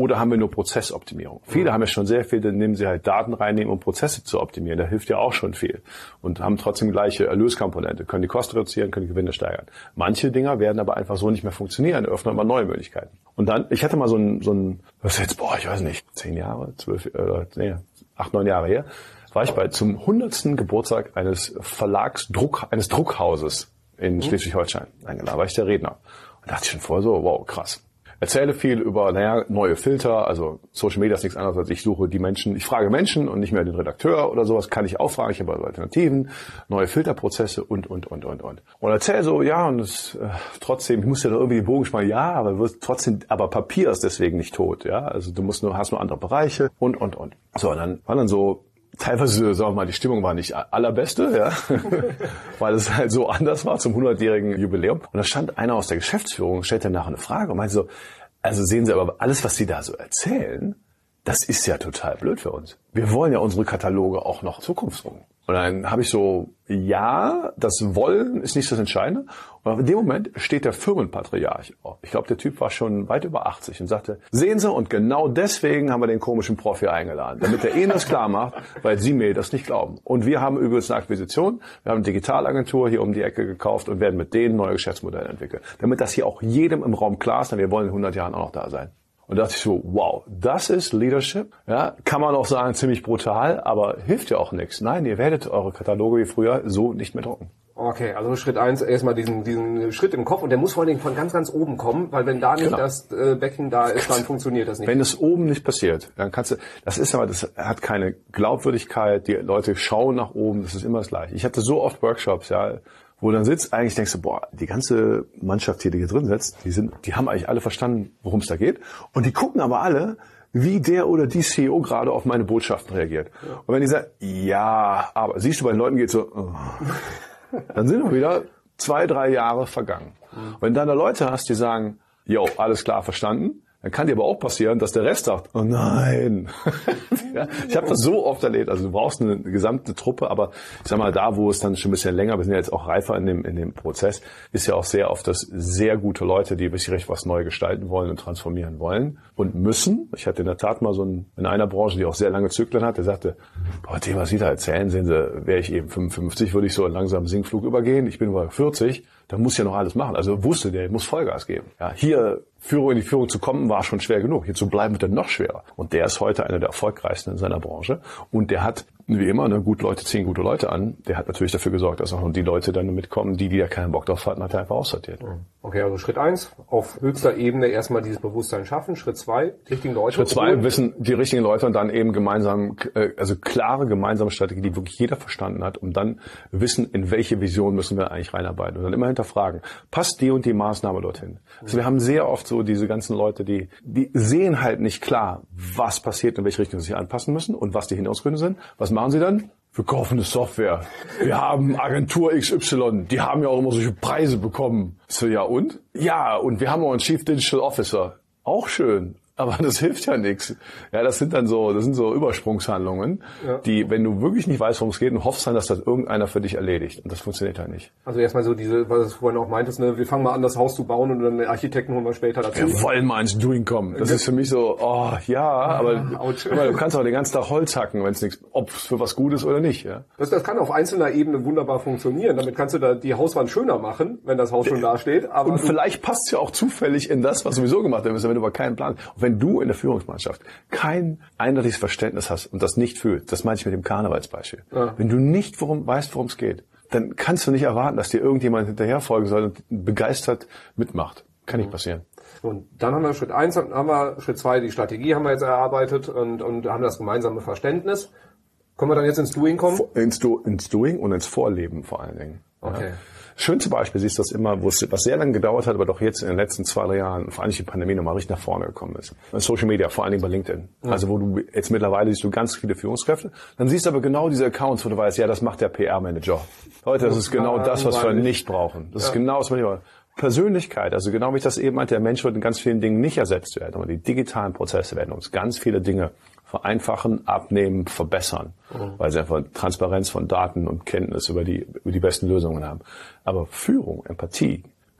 Oder haben wir nur Prozessoptimierung? Viele mhm. haben ja schon sehr viel, dann nehmen sie halt Daten reinnehmen, um Prozesse zu optimieren. Da hilft ja auch schon viel. Und haben trotzdem gleiche Erlöskomponente, können die Kosten reduzieren, können die Gewinne steigern. Manche Dinger werden aber einfach so nicht mehr funktionieren, öffnen aber neue Möglichkeiten. Und dann, ich hatte mal so ein, so ein, was jetzt, boah, ich weiß nicht, zehn Jahre, zwölf, äh, nee, acht, neun Jahre her, war ich bei zum hundertsten Geburtstag eines Verlagsdruck, eines Druckhauses in mhm. Schleswig-Holstein eingeladen. War ich der Redner. Und dachte ich schon vorher so, wow, krass. Erzähle viel über, naja, neue Filter, also Social Media ist nichts anderes, als ich suche die Menschen, ich frage Menschen und nicht mehr den Redakteur oder sowas, kann ich auch fragen, ich habe also Alternativen, neue Filterprozesse und, und, und, und, und. Und erzähle so, ja, und es, äh, trotzdem, ich muss ja da irgendwie den Bogen spannen, ja, aber wirst trotzdem, aber Papier ist deswegen nicht tot, ja, also du musst nur, hast nur andere Bereiche und, und, und. So, und dann war dann so, teilweise, sagen wir mal, die Stimmung war nicht allerbeste, ja, weil es halt so anders war zum hundertjährigen Jubiläum. Und da stand einer aus der Geschäftsführung, stellte nachher eine Frage und meinte so, also sehen Sie aber, alles, was Sie da so erzählen, das ist ja total blöd für uns. Wir wollen ja unsere Kataloge auch noch zukunftsfähig. Und dann habe ich so, ja, das Wollen ist nicht das Entscheidende. Und in dem Moment steht der Firmenpatriarch auf. Ich glaube, der Typ war schon weit über achtzig und sagte, sehen Sie, und genau deswegen haben wir den komischen Prof hier eingeladen, damit er Ihnen das klar macht, weil Sie mir das nicht glauben. Und wir haben übrigens eine Akquisition, wir haben eine Digitalagentur hier um die Ecke gekauft und werden mit denen neue Geschäftsmodelle entwickeln. Damit das hier auch jedem im Raum klar ist, denn wir wollen in hundert Jahren auch noch da sein. Und da dachte ich so, wow, das ist Leadership. Ja, kann man auch sagen, ziemlich brutal, aber hilft ja auch nichts. Nein, ihr werdet eure Kataloge wie früher so nicht mehr drucken. Okay, also Schritt eins, erstmal diesen diesen Schritt im Kopf, und der muss vor allen Dingen von ganz, ganz oben kommen, weil wenn da nicht genau. das äh, Backing da ist, dann funktioniert das nicht. Wenn es oben nicht passiert, dann kannst du, das ist aber, das hat keine Glaubwürdigkeit, die Leute schauen nach oben, das ist immer das Gleiche. Ich hatte so oft Workshops, ja, wo dann sitzt, eigentlich denkst du, boah, die ganze Mannschaft hier, die hier drin sitzt, die sind, die haben eigentlich alle verstanden, worum es da geht. Und die gucken aber alle, wie der oder die C E O gerade auf meine Botschaften reagiert. Und wenn die sagen, ja, aber siehst du, bei den Leuten geht so, oh. Dann sind wir wieder zwei, drei Jahre vergangen. Und wenn du dann da Leute hast, die sagen, jo, alles klar, verstanden, dann kann dir aber auch passieren, dass der Rest sagt, oh nein. Ja, ich habe das so oft erlebt. Also du brauchst eine gesamte Truppe, aber ich sag mal, da, wo es dann schon ein bisschen länger, wir sind ja jetzt auch reifer in dem in dem Prozess, ist ja auch sehr oft, dass sehr gute Leute, die wirklich recht was neu gestalten wollen und transformieren wollen und müssen. Ich hatte in der Tat mal so einen, in einer Branche, die auch sehr lange Zyklen hat, der sagte, boah, dem, was Sie da erzählen, sehen Sie, wäre ich eben fünfundfünfzig, würde ich so einen langsamen Sinkflug übergehen. Ich bin über vierzig, da muss ja noch alles machen. Also wusste der, muss Vollgas geben. Ja, hier Führung in die Führung zu kommen, war schon schwer genug. Hier zu bleiben wird dann noch schwerer. Und der ist heute einer der erfolgreichsten in seiner Branche. Und der hat, wie immer, ne, gut Leute ziehen gute Leute an. Der hat natürlich dafür gesorgt, dass auch die Leute dann mitkommen, die, die da keinen Bock drauf hatten, hat er einfach aussortiert. Okay, also Schritt eins, auf höchster Ebene erstmal dieses Bewusstsein schaffen. Schritt zwei, die richtigen Leute. Schritt zwei, wissen die richtigen Leute und dann eben gemeinsam, also klare gemeinsame Strategie, die wirklich jeder verstanden hat, um dann wissen, in welche Vision müssen wir eigentlich reinarbeiten. Und dann immer hinterfragen, passt die und die Maßnahme dorthin? Also wir haben sehr oft so diese ganzen Leute, die, die sehen halt nicht klar, was passiert, in welche Richtung sie sich anpassen müssen und was die Hintergründe sind. Was machen sie dann? Wir kaufen eine Software. Wir haben Agentur X Y. Die haben ja auch immer solche Preise bekommen. So, ja und? Ja, und wir haben auch einen Chief Digital Officer. Auch schön. Aber das hilft ja nichts. Ja, das sind dann so, das sind so Übersprungshandlungen, ja. die, wenn du wirklich nicht weißt, worum es geht, und hoffst dann, dass das irgendeiner für dich erledigt. Und das funktioniert halt nicht. Also erstmal so diese, was du vorhin auch meintest, ne, wir fangen mal an, das Haus zu bauen und dann den Architekten holen wir später dazu. Wir wollen mal ins Doing kommen. Das ja. ist für mich so, oh, ja, aber, aber du kannst auch den ganzen Tag Holz hacken, wenn es nichts, ob es für was gut ist oder nicht, ja. Das, das kann auf einzelner Ebene wunderbar funktionieren. Damit kannst du da die Hauswand schöner machen, wenn das Haus schon da steht. Aber und vielleicht passt es ja auch zufällig in das, was sowieso gemacht werden müsste, wenn du aber keinen Plan hast. Und wenn du in der Führungsmannschaft kein eindeutiges Verständnis hast und das nicht fühlst, das meine ich mit dem Karnevalsbeispiel. Ja. Wenn du nicht worum, weißt, worum es geht, dann kannst du nicht erwarten, dass dir irgendjemand hinterher folgen soll und begeistert mitmacht. Kann nicht passieren. Und dann haben wir Schritt eins, haben wir Schritt zwei, die Strategie haben wir jetzt erarbeitet und, und haben das gemeinsame Verständnis. Können wir dann jetzt ins Doing kommen? Ins, Do, ins Doing und ins Vorleben vor allen Dingen. Okay. Ja. Schönste Beispiel siehst du das immer, wo es was sehr lange gedauert hat, aber doch jetzt in den letzten zwei, drei Jahren, vor allem die Pandemie, nochmal richtig nach vorne gekommen ist. Social Media, vor allen Dingen bei LinkedIn. Ja. Also wo du jetzt mittlerweile siehst du ganz viele Führungskräfte, dann siehst du aber genau diese Accounts, wo du weißt, ja, das macht der P R-Manager. Leute, das ist genau das, was wir nicht brauchen. Das ist genau das, was wir nicht brauchen. Persönlichkeit, also genau wie ich das eben meinte, der Mensch wird in ganz vielen Dingen nicht ersetzt werden, aber die digitalen Prozesse werden uns ganz viele Dinge vereinfachen, abnehmen, verbessern, mhm. weil sie einfach Transparenz von Daten und Kenntnis über die, über die besten Lösungen haben. Aber Führung, Empathie,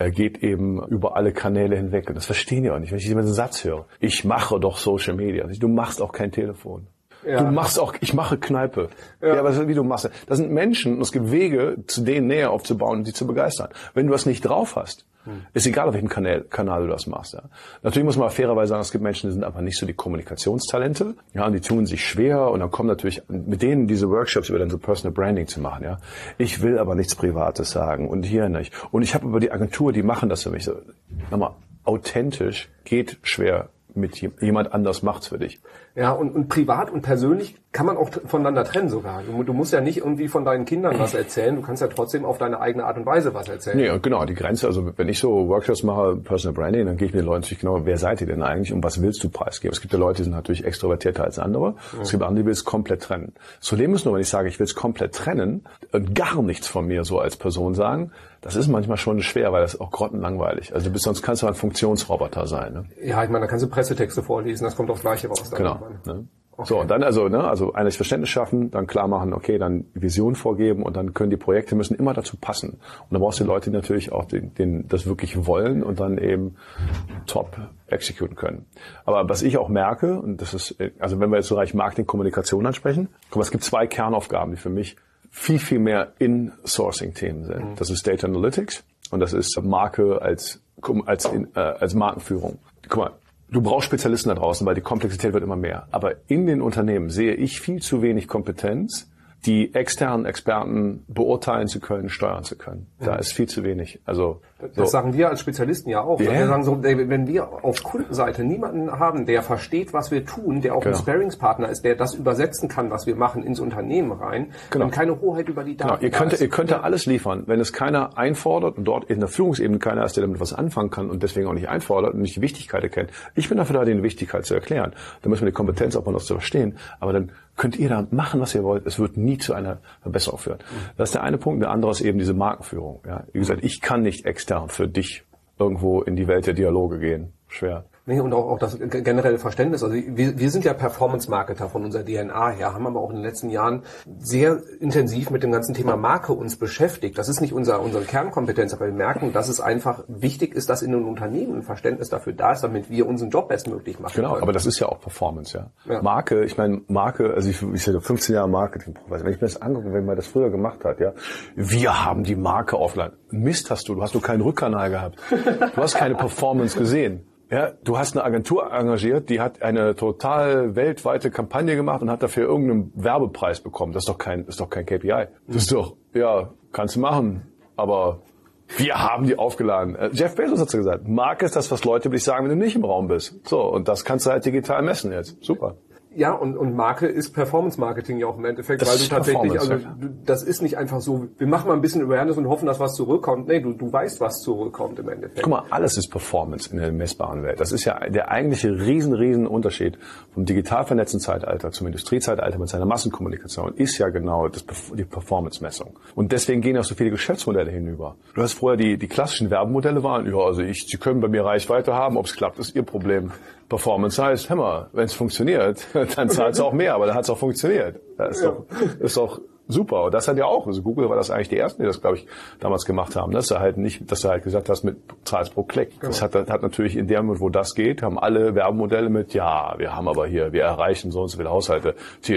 Er geht eben über alle Kanäle hinweg. Und das verstehen die auch nicht. Wenn ich diesen Satz höre, ich mache doch Social Media. Du machst auch kein Telefon. Ja. Du machst auch, ich mache Kneipe. Ja. ja, aber wie du machst. Das sind Menschen und es gibt Wege, zu denen näher aufzubauen und die zu begeistern. Wenn du das nicht drauf hast, hm. ist egal, auf welchem Kanal, Kanal du das machst. Ja. Natürlich muss man fairerweise sagen, es gibt Menschen, die sind einfach nicht so die Kommunikationstalente. Ja, und die tun sich schwer und dann kommen natürlich mit denen diese Workshops über dann so Personal Branding zu machen. Ja, ich will aber nichts Privates sagen und hier nicht. Und ich habe aber die Agentur, die machen das für mich so. Nochmal, authentisch geht schwer. Mit jemand anders macht's für dich. Ja, und, und privat und persönlich kann man auch voneinander trennen sogar. Du, du musst ja nicht irgendwie von deinen Kindern was erzählen, du kannst ja trotzdem auf deine eigene Art und Weise was erzählen. Nee, genau, die Grenze, also wenn ich so Workshops mache, Personal Branding, dann gehe ich mit den Leuten natürlich genau, wer seid ihr denn eigentlich und was willst du preisgeben? Es gibt ja Leute, die sind natürlich extrovertierter als andere, mhm. es gibt andere, die will es komplett trennen. Das Problem ist nur, wenn ich sage, ich will es komplett trennen und gar nichts von mir so als Person sagen, das ist manchmal schon schwer, weil das ist auch grottenlangweilig. Also bis sonst kannst du ein Funktionsroboter sein. Ne? Ja, ich meine, da kannst du Pressetexte vorlesen, das kommt aufs Gleiche raus. Genau. Ne? Okay. So, und dann also, ne, also eines Verständnis schaffen, dann klar machen, okay, dann Vision vorgeben und dann können die Projekte müssen immer dazu passen. Und dann brauchst du die Leute, die natürlich auch den, den, das wirklich wollen und dann eben top exekutieren können. Aber was ich auch merke, und das ist, also wenn wir jetzt so Bereich Marketing, Kommunikation ansprechen, guck mal, es gibt zwei Kernaufgaben, die für mich viel, viel mehr In-Sourcing-Themen sind. Mhm. Das ist Data Analytics und das ist Marke als, als, äh, als Markenführung. Guck mal, du brauchst Spezialisten da draußen, weil die Komplexität wird immer mehr. Aber in den Unternehmen sehe ich viel zu wenig Kompetenz, die externen Experten beurteilen zu können, steuern zu können. Da ist viel zu wenig. Also das so. Sagen wir als Spezialisten ja auch. Yeah. Wir sagen so, wenn wir auf Kundenseite niemanden haben, der versteht, was wir tun, der auch genau. ein Sparringspartner ist, der das übersetzen kann, was wir machen, ins Unternehmen rein, genau. und keine Hoheit über die Daten. Genau. Ihr könnt, ihr könnt ja alles liefern. Wenn es keiner einfordert und dort in der Führungsebene keiner ist, der damit was anfangen kann und deswegen auch nicht einfordert und nicht die Wichtigkeit erkennt. Ich bin dafür da, die Wichtigkeit zu erklären. Da müssen wir die Kompetenz auch mal noch zu verstehen. Aber dann könnt ihr da machen, was ihr wollt. Es wird nie zu einer Verbesserung führen. Das ist der eine Punkt. Der andere ist eben diese Markenführung. Ja, wie gesagt, ich kann nicht extern für dich irgendwo in die Welt der Dialoge gehen. Schwer. Nee, und auch, auch das generelle Verständnis. Also wir, wir sind ja Performance-Marketer von unserer D N A her, haben aber auch in den letzten Jahren sehr intensiv mit dem ganzen Thema Marke uns beschäftigt. Das ist nicht unser, unsere Kernkompetenz, aber wir merken, dass es einfach wichtig ist, dass in einem Unternehmen ein Verständnis dafür da ist, damit wir unseren Job bestmöglich machen Genau, können. Aber das ist ja auch Performance, ja. ja. Marke, ich meine, Marke, also ich, ich sage fünfzehn Jahre Marketing, wenn ich mir das angucke, wenn man das früher gemacht hat, ja, wir haben die Marke aufgeladen. Mist hast du, du hast nur keinen Rückkanal gehabt. Du hast keine Performance gesehen. Ja, du hast eine Agentur engagiert, die hat eine total weltweite Kampagne gemacht und hat dafür irgendeinen Werbepreis bekommen. Das ist doch kein, das ist doch kein K P I. Das ist doch, ja, kannst du machen, aber wir haben die aufgeladen. Jeff Bezos hat's ja gesagt. Marke ist das, was Leute über dich sagen, wenn du nicht im Raum bist. So, und das kannst du halt digital messen jetzt. Super. Ja, und, und Marke ist Performance-Marketing ja auch im Endeffekt, das weil du tatsächlich, also du, das ist nicht einfach so, wir machen mal ein bisschen Awareness und hoffen, dass was zurückkommt. Nee, du, du weißt, was zurückkommt im Endeffekt. Guck mal, alles ist Performance in der messbaren Welt. Das ist ja der eigentliche riesen, riesen Unterschied vom digital vernetzten Zeitalter zum Industriezeitalter mit seiner Massenkommunikation ist ja genau das, die Performance-Messung. Und deswegen gehen auch so viele Geschäftsmodelle hinüber. Du hast vorher die, die klassischen Werbemodelle waren, ja, also ich, Sie können bei mir Reichweite haben, ob es klappt, ist Ihr Problem. Performance heißt, hör mal, wenn es funktioniert, dann zahlt es auch mehr, aber dann hat es auch funktioniert. Das ist, ja. doch, ist doch super. Und das hat ja auch, also Google war das eigentlich die Ersten, die das, glaube ich, damals gemacht haben. Dass du halt nicht, dass du halt gesagt hast, mit zahlst pro Klick. Genau. Das hat, hat natürlich in der Moment, wo das geht, haben alle Werbemodelle mit, ja, wir haben aber hier, wir erreichen so und so viele Haushalte.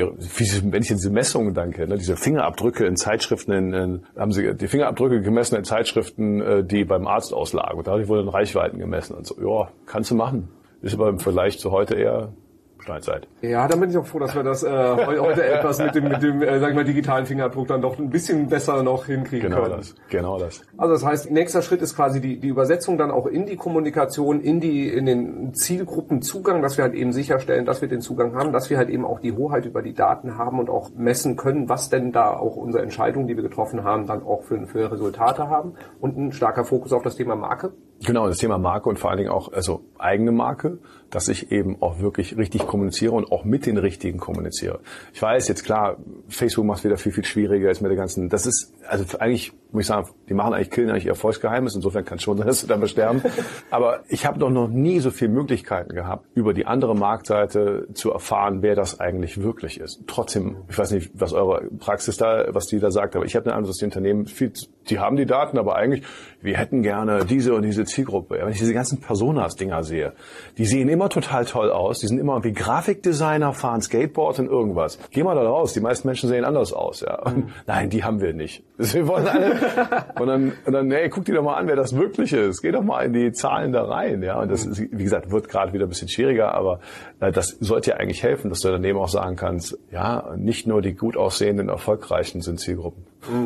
Wenn ich diese Messungen denke, ne, diese Fingerabdrücke in Zeitschriften, in, in, haben sie die Fingerabdrücke gemessen in Zeitschriften, die beim Arzt auslagen. Und da wurden Reichweiten gemessen. Und so, ja, kannst du machen. Ist aber im Vergleich zu heute eher Steinzeit. Ja, dann bin ich auch froh, dass wir das äh, heute etwas mit dem, mit dem äh, sag ich mal, digitalen Fingerabdruck dann doch ein bisschen besser noch hinkriegen genau können. Genau das, genau das. Also das heißt, nächster Schritt ist quasi die, die Übersetzung dann auch in die Kommunikation, in die in den Zielgruppenzugang, dass wir halt eben sicherstellen, dass wir den Zugang haben, dass wir halt eben auch die Hoheit über die Daten haben und auch messen können, was denn da auch unsere Entscheidungen, die wir getroffen haben, dann auch für, für Resultate haben und ein starker Fokus auf das Thema Marke. Genau, das Thema Marke und vor allen Dingen auch also eigene Marke, dass ich eben auch wirklich richtig kommuniziere und auch mit den Richtigen kommuniziere. Ich weiß jetzt klar, Facebook macht es wieder viel, viel schwieriger als mit der ganzen, das ist, also eigentlich, muss ich sagen, die machen eigentlich, killen eigentlich ihr Erfolgsgeheimnis, insofern kann es schon sein, dass sie dann besterben. Aber ich habe doch noch nie so viele Möglichkeiten gehabt, über die andere Marktseite zu erfahren, wer das eigentlich wirklich ist. Trotzdem, ich weiß nicht, was eure Praxis da, was die da sagt, aber ich habe den Eindruck, dass die Unternehmen viel die haben die Daten, aber eigentlich, wir hätten gerne diese und diese Zielgruppe. Wenn ich diese ganzen Personas-Dinger sehe, die sehen immer total toll aus, die sind immer wie Grafikdesigner, fahren Skateboard und irgendwas. Geh mal da raus, die meisten Menschen sehen anders aus. Ja. Und mhm. Nein, die haben wir nicht. Wir wollen alle, und dann, und dann, hey, guck dir doch mal an, wer das wirklich ist. Geh doch mal in die Zahlen da rein. Ja. Und das ist, wie gesagt, wird gerade wieder ein bisschen schwieriger, aber äh, das sollte ja eigentlich helfen, dass du daneben auch sagen kannst, ja, nicht nur die gut aussehenden, erfolgreichen sind Zielgruppen.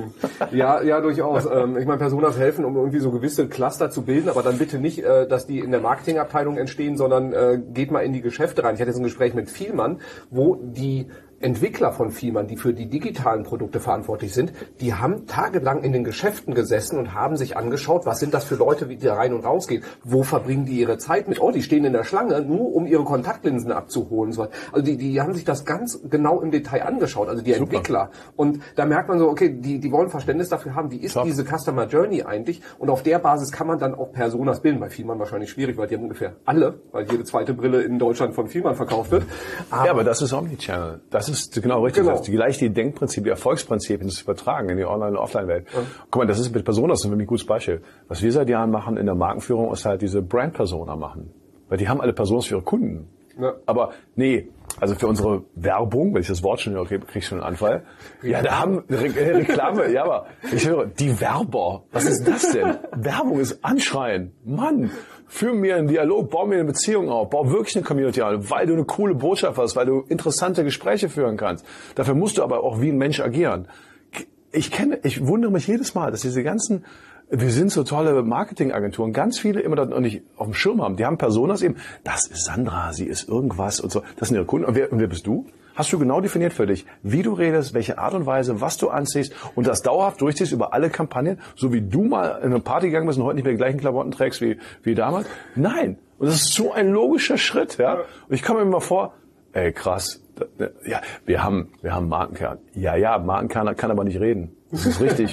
Ja, ja, durchaus. Ich meine, Personas helfen, um irgendwie so gewisse Cluster zu bilden, aber dann bitte nicht, dass die in der Marketingabteilung entstehen, sondern geht mal in die Geschäfte rein. Ich hatte jetzt ein Gespräch mit Vielmann, wo die Entwickler von Vielmann, die für die digitalen Produkte verantwortlich sind, die haben tagelang in den Geschäften gesessen und haben sich angeschaut, was sind das für Leute, wie die da rein und rausgehen, wo verbringen die ihre Zeit mit, oh, die stehen in der Schlange, nur um ihre Kontaktlinsen abzuholen. Also die, die haben sich das ganz genau im Detail angeschaut, also die Super. Entwickler. Und da merkt man so, okay, die, die wollen Verständnis dafür haben, wie ist Top. diese Customer Journey eigentlich, und auf der Basis kann man dann auch Personas bilden. Bei Vielmann wahrscheinlich schwierig, weil die haben ungefähr alle, weil jede zweite Brille in Deutschland von Vielmann verkauft wird. Aber ja, aber das ist Omnichannel. Das ist genau richtig. Genau. Das ist die gleiche Denkprinzip, die Erfolgsprinzipien zu übertragen in die Online- und Offline-Welt. Ja. Guck mal, das ist mit Personas ein wirklich gutes Beispiel. Was wir seit Jahren machen in der Markenführung, ist halt diese Brand-Persona machen. Weil die haben alle Personas für ihre Kunden. Ja. Aber nee, also für unsere Werbung, wenn ich das Wort schon höre, krieg ich schon einen Anfall. Ja, da haben Re Reklame, ja, aber ich höre, die Werber, was ist das denn? Werbung ist Anschreien. Mann, führ mir einen Dialog, bau mir eine Beziehung auf, bau wirklich eine Community auf, weil du eine coole Botschaft hast, weil du interessante Gespräche führen kannst. Dafür musst du aber auch wie ein Mensch agieren. Ich kenne, ich wundere mich jedes Mal, dass diese ganzen, wir sind so tolle Marketingagenturen, ganz viele immer das noch nicht auf dem Schirm haben. Die haben Personas eben, das ist Sandra, sie ist irgendwas und so. Das sind ihre Kunden. Und wer, und wer bist du? Hast du genau definiert für dich, wie du redest, welche Art und Weise, was du anziehst und das dauerhaft durchziehst über alle Kampagnen, so wie du mal in eine Party gegangen bist und heute nicht mehr die gleichen Klamotten trägst wie, wie damals? Nein. Und das ist so ein logischer Schritt, ja. Und ich komme mir immer vor, ey, krass. Ja, wir haben, wir haben Markenkern. Ja, ja, Markenkern kann aber nicht reden. Das ist richtig.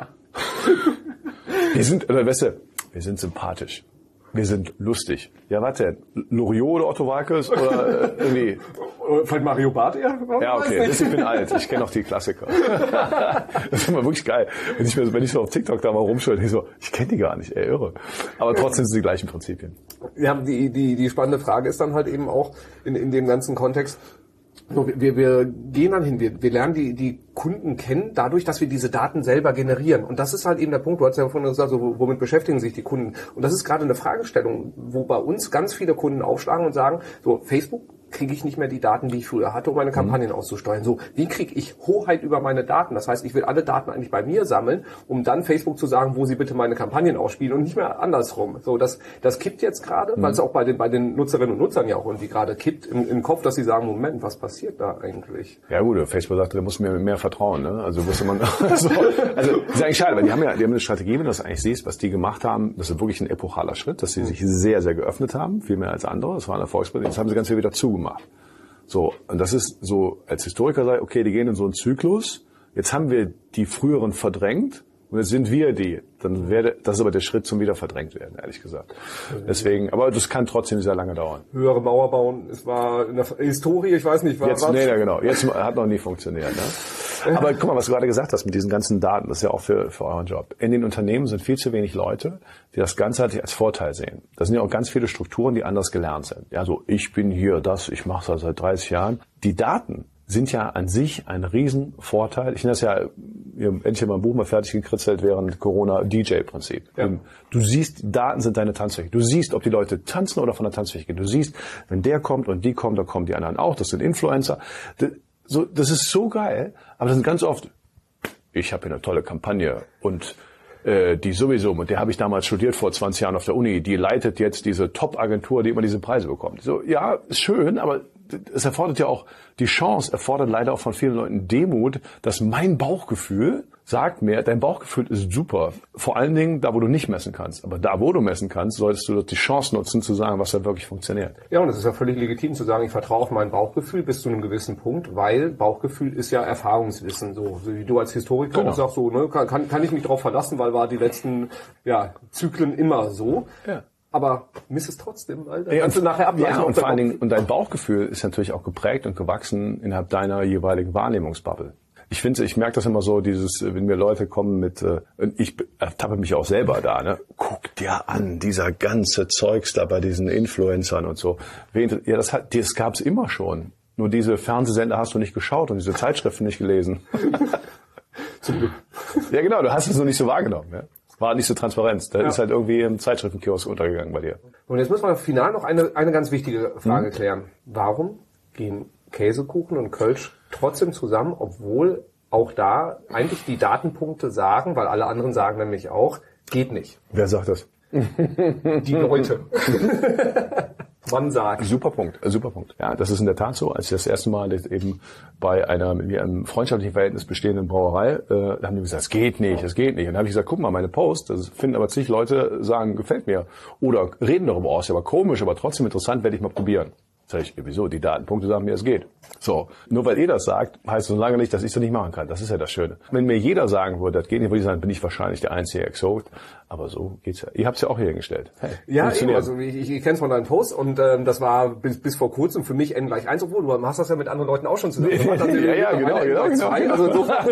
Wir sind, oder weißt du, wir sind sympathisch. Wir sind lustig. Ja, warte, Loriot oder Otto Walkes oder äh, irgendwie. Vielleicht Mario Barth eher? Ja, okay, das, ich bin alt. Ich kenne auch die Klassiker. Das ist immer wirklich geil. Wenn ich, mir, wenn ich so auf TikTok da mal rumschaue, ich so, ich kenne die gar nicht, ey, irre. Aber trotzdem sind die gleichen Prinzipien. Ja, die, die, die spannende Frage ist dann halt eben auch in, in dem ganzen Kontext, so, wir, wir gehen dann hin, wir, wir lernen die, die Kunden kennen, dadurch, dass wir diese Daten selber generieren. Und das ist halt eben der Punkt, du hast ja vorhin gesagt, so, womit beschäftigen sich die Kunden? Und das ist gerade eine Fragestellung, wo bei uns ganz viele Kunden aufschlagen und sagen, so, Facebook kriege ich nicht mehr die Daten, die ich früher hatte, um meine Kampagnen mhm. auszusteuern. So, wie kriege ich Hoheit über meine Daten? Das heißt, ich will alle Daten eigentlich bei mir sammeln, um dann Facebook zu sagen, wo sie bitte meine Kampagnen ausspielen und nicht mehr andersrum. So, das, das kippt jetzt gerade, mhm. weil es auch bei den, bei den Nutzerinnen und Nutzern ja auch irgendwie gerade kippt im, im Kopf, dass sie sagen, Moment, was passiert da eigentlich? Ja gut, Facebook sagt, da muss mir mehr vertrauen, ne? Also wusste man, also, also, das ist eigentlich schade, weil die haben ja, die haben eine Strategie, wenn du das eigentlich siehst, was die gemacht haben, das ist wirklich ein epochaler Schritt, dass sie mhm. sich sehr, sehr geöffnet haben, viel mehr als andere, das war ein Erfolgsbild, jetzt haben sie ganz viel wieder zugemacht. So, und das ist so, als Historiker sei, okay, die gehen in so einen Zyklus, jetzt haben wir die früheren verdrängt und jetzt sind wir die. Dann wäre das ist aber der Schritt zum wieder verdrängt werden, ehrlich gesagt. Deswegen, aber das kann trotzdem sehr lange dauern. Höhere Mauer bauen, es war in der Historie, ich weiß nicht, war jetzt, nee, ja, genau, jetzt hat noch nie funktioniert, ne? Aber guck mal, was du gerade gesagt hast mit diesen ganzen Daten, das ist ja auch für, für euren Job. In den Unternehmen sind viel zu wenig Leute, die das ganzheitlich als Vorteil sehen. Da sind ja auch ganz viele Strukturen, die anders gelernt sind. Ja, so, ich bin hier das, ich mache das seit dreißig Jahren. Die Daten sind ja an sich ein Riesenvorteil. Ich nenne das ja, endlich habe mein Buch mal fertig gekritzelt während Corona, D J-Prinzip. Ja. Du siehst, Daten sind deine Tanzfläche. Du siehst, ob die Leute tanzen oder von der Tanzfläche gehen. Du siehst, wenn der kommt und die kommt, dann kommen die anderen auch. Das sind Influencer. Das, so, das ist so geil, aber das sind ganz oft, ich habe hier eine tolle Kampagne und äh, die sowieso, und der habe ich damals studiert vor zwanzig Jahren auf der Uni, die leitet jetzt diese Top-Agentur, die immer diese Preise bekommt. So, ja, ist schön, aber es erfordert ja auch, die Chance erfordert leider auch von vielen Leuten Demut, dass mein Bauchgefühl sagt mir, dein Bauchgefühl ist super. Vor allen Dingen da, wo du nicht messen kannst. Aber da, wo du messen kannst, solltest du die Chance nutzen, zu sagen, was da wirklich funktioniert. Ja, und es ist ja völlig legitim zu sagen, ich vertraue auf mein Bauchgefühl bis zu einem gewissen Punkt, weil Bauchgefühl ist ja Erfahrungswissen. So, so wie du als Historiker genau. auch sagst, so, ne, kann, kann ich mich darauf verlassen, weil war die letzten ja, Zyklen immer so. Ja. Aber miss es trotzdem, weil dann ja, kannst du nachher ableiten. Ja, und vor allen Dingen, und dein Bauchgefühl ist natürlich auch geprägt und gewachsen innerhalb deiner jeweiligen Wahrnehmungsbubble. Ich finde, ich merke das immer so, dieses, wenn mir Leute kommen mit, äh, ich ertappe mich auch selber da, ne? Guck dir an, dieser ganze Zeugs da bei diesen Influencern und so. Ja, das hat, das gab's immer schon. Nur diese Fernsehsender hast du nicht geschaut und diese Zeitschriften nicht gelesen. Zum Glück. Ja, genau, du hast es so nicht so wahrgenommen, ja. War nicht so transparent. Da ja. ist halt irgendwie im Zeitschriftenkiosk untergegangen bei dir. Und jetzt müssen wir final noch eine, eine ganz wichtige Frage hm. klären. Warum gehen Käsekuchen und Kölsch trotzdem zusammen, obwohl auch da eigentlich die Datenpunkte sagen, weil alle anderen sagen nämlich auch, geht nicht. Wer sagt das? Die Leute. Man sagt. Super Punkt, super Punkt. Ja, das ist in der Tat so. Als ich das erste Mal eben bei einer mit mir einem freundschaftlichen Verhältnis bestehenden Brauerei, äh, da haben die gesagt, es geht nicht, es geht nicht. Und dann habe ich gesagt, guck mal, meine Post, das finden aber zig Leute, sagen, gefällt mir. Oder reden darüber aus, aber komisch, aber trotzdem interessant, werde ich mal probieren. Sag ich, wieso? Die Datenpunkte sagen mir, es geht. So, nur weil ihr das sagt, heißt so lange nicht, dass ich das nicht machen kann. Das ist ja das Schöne. Wenn mir jeder sagen würde, das geht nicht, würde ich sagen, bin ich wahrscheinlich der einzige Exot. Aber so geht's ja. Ihr habt's ja auch hier hingestellt. Hey, ja, eben, also ich, ich, ich kenne es von deinen Posts und ähm, das war bis, bis vor kurzem für mich N gleich eins, obwohl du machst das ja mit anderen Leuten auch schon zusammen gemacht. Also ja, ja, genau, genau, genau. Also insofern,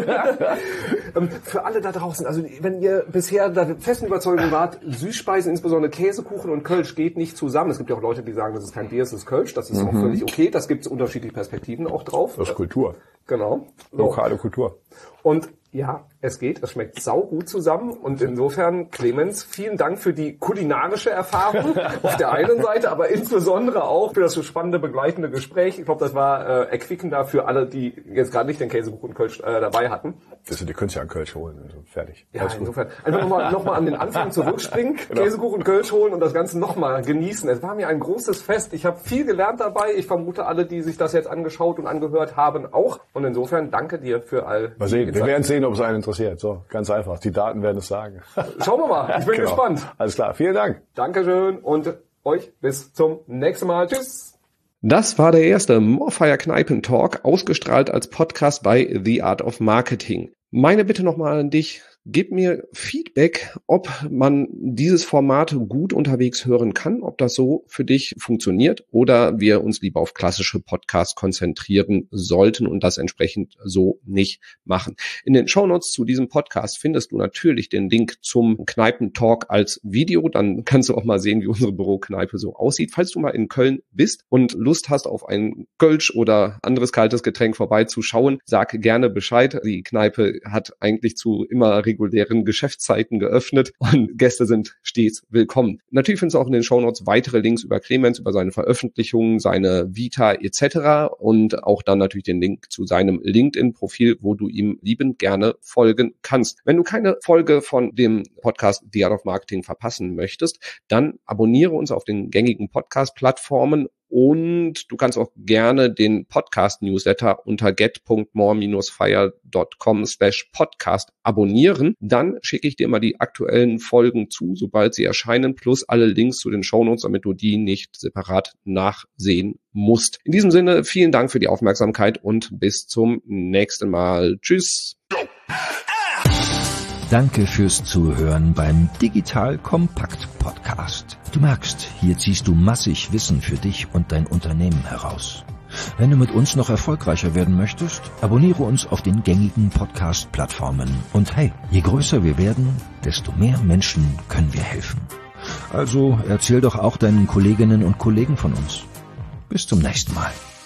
ähm, für alle da draußen, also wenn ihr bisher der festen Überzeugung wart, Süßspeisen, insbesondere Käsekuchen und Kölsch geht nicht zusammen. Es gibt ja auch Leute, die sagen, das ist kein Bier, es ist Kölsch. Das ist mhm. auch völlig okay. Da gibt es unterschiedliche Perspektiven auch drauf. Das ist Kultur. Genau. Lokale Kultur. Und ja, es geht, es schmeckt saugut zusammen und insofern, Clemens, vielen Dank für die kulinarische Erfahrung auf der einen Seite, aber insbesondere auch für das so spannende, begleitende Gespräch. Ich glaube, das war äh, erquickender für alle, die jetzt gerade nicht den Käsekuchen Kölsch äh, dabei hatten. Das sind die Künstler an Kölsch holen, also fertig. Ja, insofern. Einfach nochmal noch mal an den Anfang zurückspringen, genau. Käsekuchen Kölsch holen und das Ganze nochmal genießen. Es war mir ein großes Fest. Ich habe viel gelernt dabei. Ich vermute, alle, die sich das jetzt angeschaut und angehört haben, auch. Und insofern danke dir für all Mal sehen. Wir werden sehen, ob es einen interessiert. So, ganz einfach. Die Daten werden es sagen. Schauen wir mal. Ich bin genau. gespannt. Alles klar. Vielen Dank. Dankeschön und euch bis zum nächsten Mal. Tschüss. Das war der erste Morfire Kneipen Talk, ausgestrahlt als Podcast bei The Art of Marketing. Meine Bitte nochmal an dich. Gib mir Feedback, ob man dieses Format gut unterwegs hören kann, ob das so für dich funktioniert oder wir uns lieber auf klassische Podcasts konzentrieren sollten und das entsprechend so nicht machen. In den Shownotes zu diesem Podcast findest du natürlich den Link zum Kneipentalk als Video. Dann kannst du auch mal sehen, wie unsere Bürokneipe so aussieht. Falls du mal in Köln bist und Lust hast, auf ein Kölsch oder anderes kaltes Getränk vorbeizuschauen, sag gerne Bescheid. Die Kneipe hat eigentlich zu immer regulären Geschäftszeiten geöffnet und Gäste sind stets willkommen. Natürlich findest du auch in den Shownotes weitere Links über Clemens, über seine Veröffentlichungen, seine Vita et cetera und auch dann natürlich den Link zu seinem LinkedIn-Profil, wo du ihm liebend gerne folgen kannst. Wenn du keine Folge von dem Podcast The Art of Marketing verpassen möchtest, dann abonniere uns auf den gängigen Podcast-Plattformen. Und du kannst auch gerne den Podcast-Newsletter unter get.more-fire.com slash podcast abonnieren. Dann schicke ich dir immer die aktuellen Folgen zu, sobald sie erscheinen, plus alle Links zu den Shownotes, damit du die nicht separat nachsehen musst. In diesem Sinne, vielen Dank für die Aufmerksamkeit und bis zum nächsten Mal. Tschüss. Danke fürs Zuhören beim Digital Kompakt Podcast. Du merkst, hier ziehst du massig Wissen für dich und dein Unternehmen heraus. Wenn du mit uns noch erfolgreicher werden möchtest, abonniere uns auf den gängigen Podcast-Plattformen. Und hey, je größer wir werden, desto mehr Menschen können wir helfen. Also erzähl doch auch deinen Kolleginnen und Kollegen von uns. Bis zum nächsten Mal.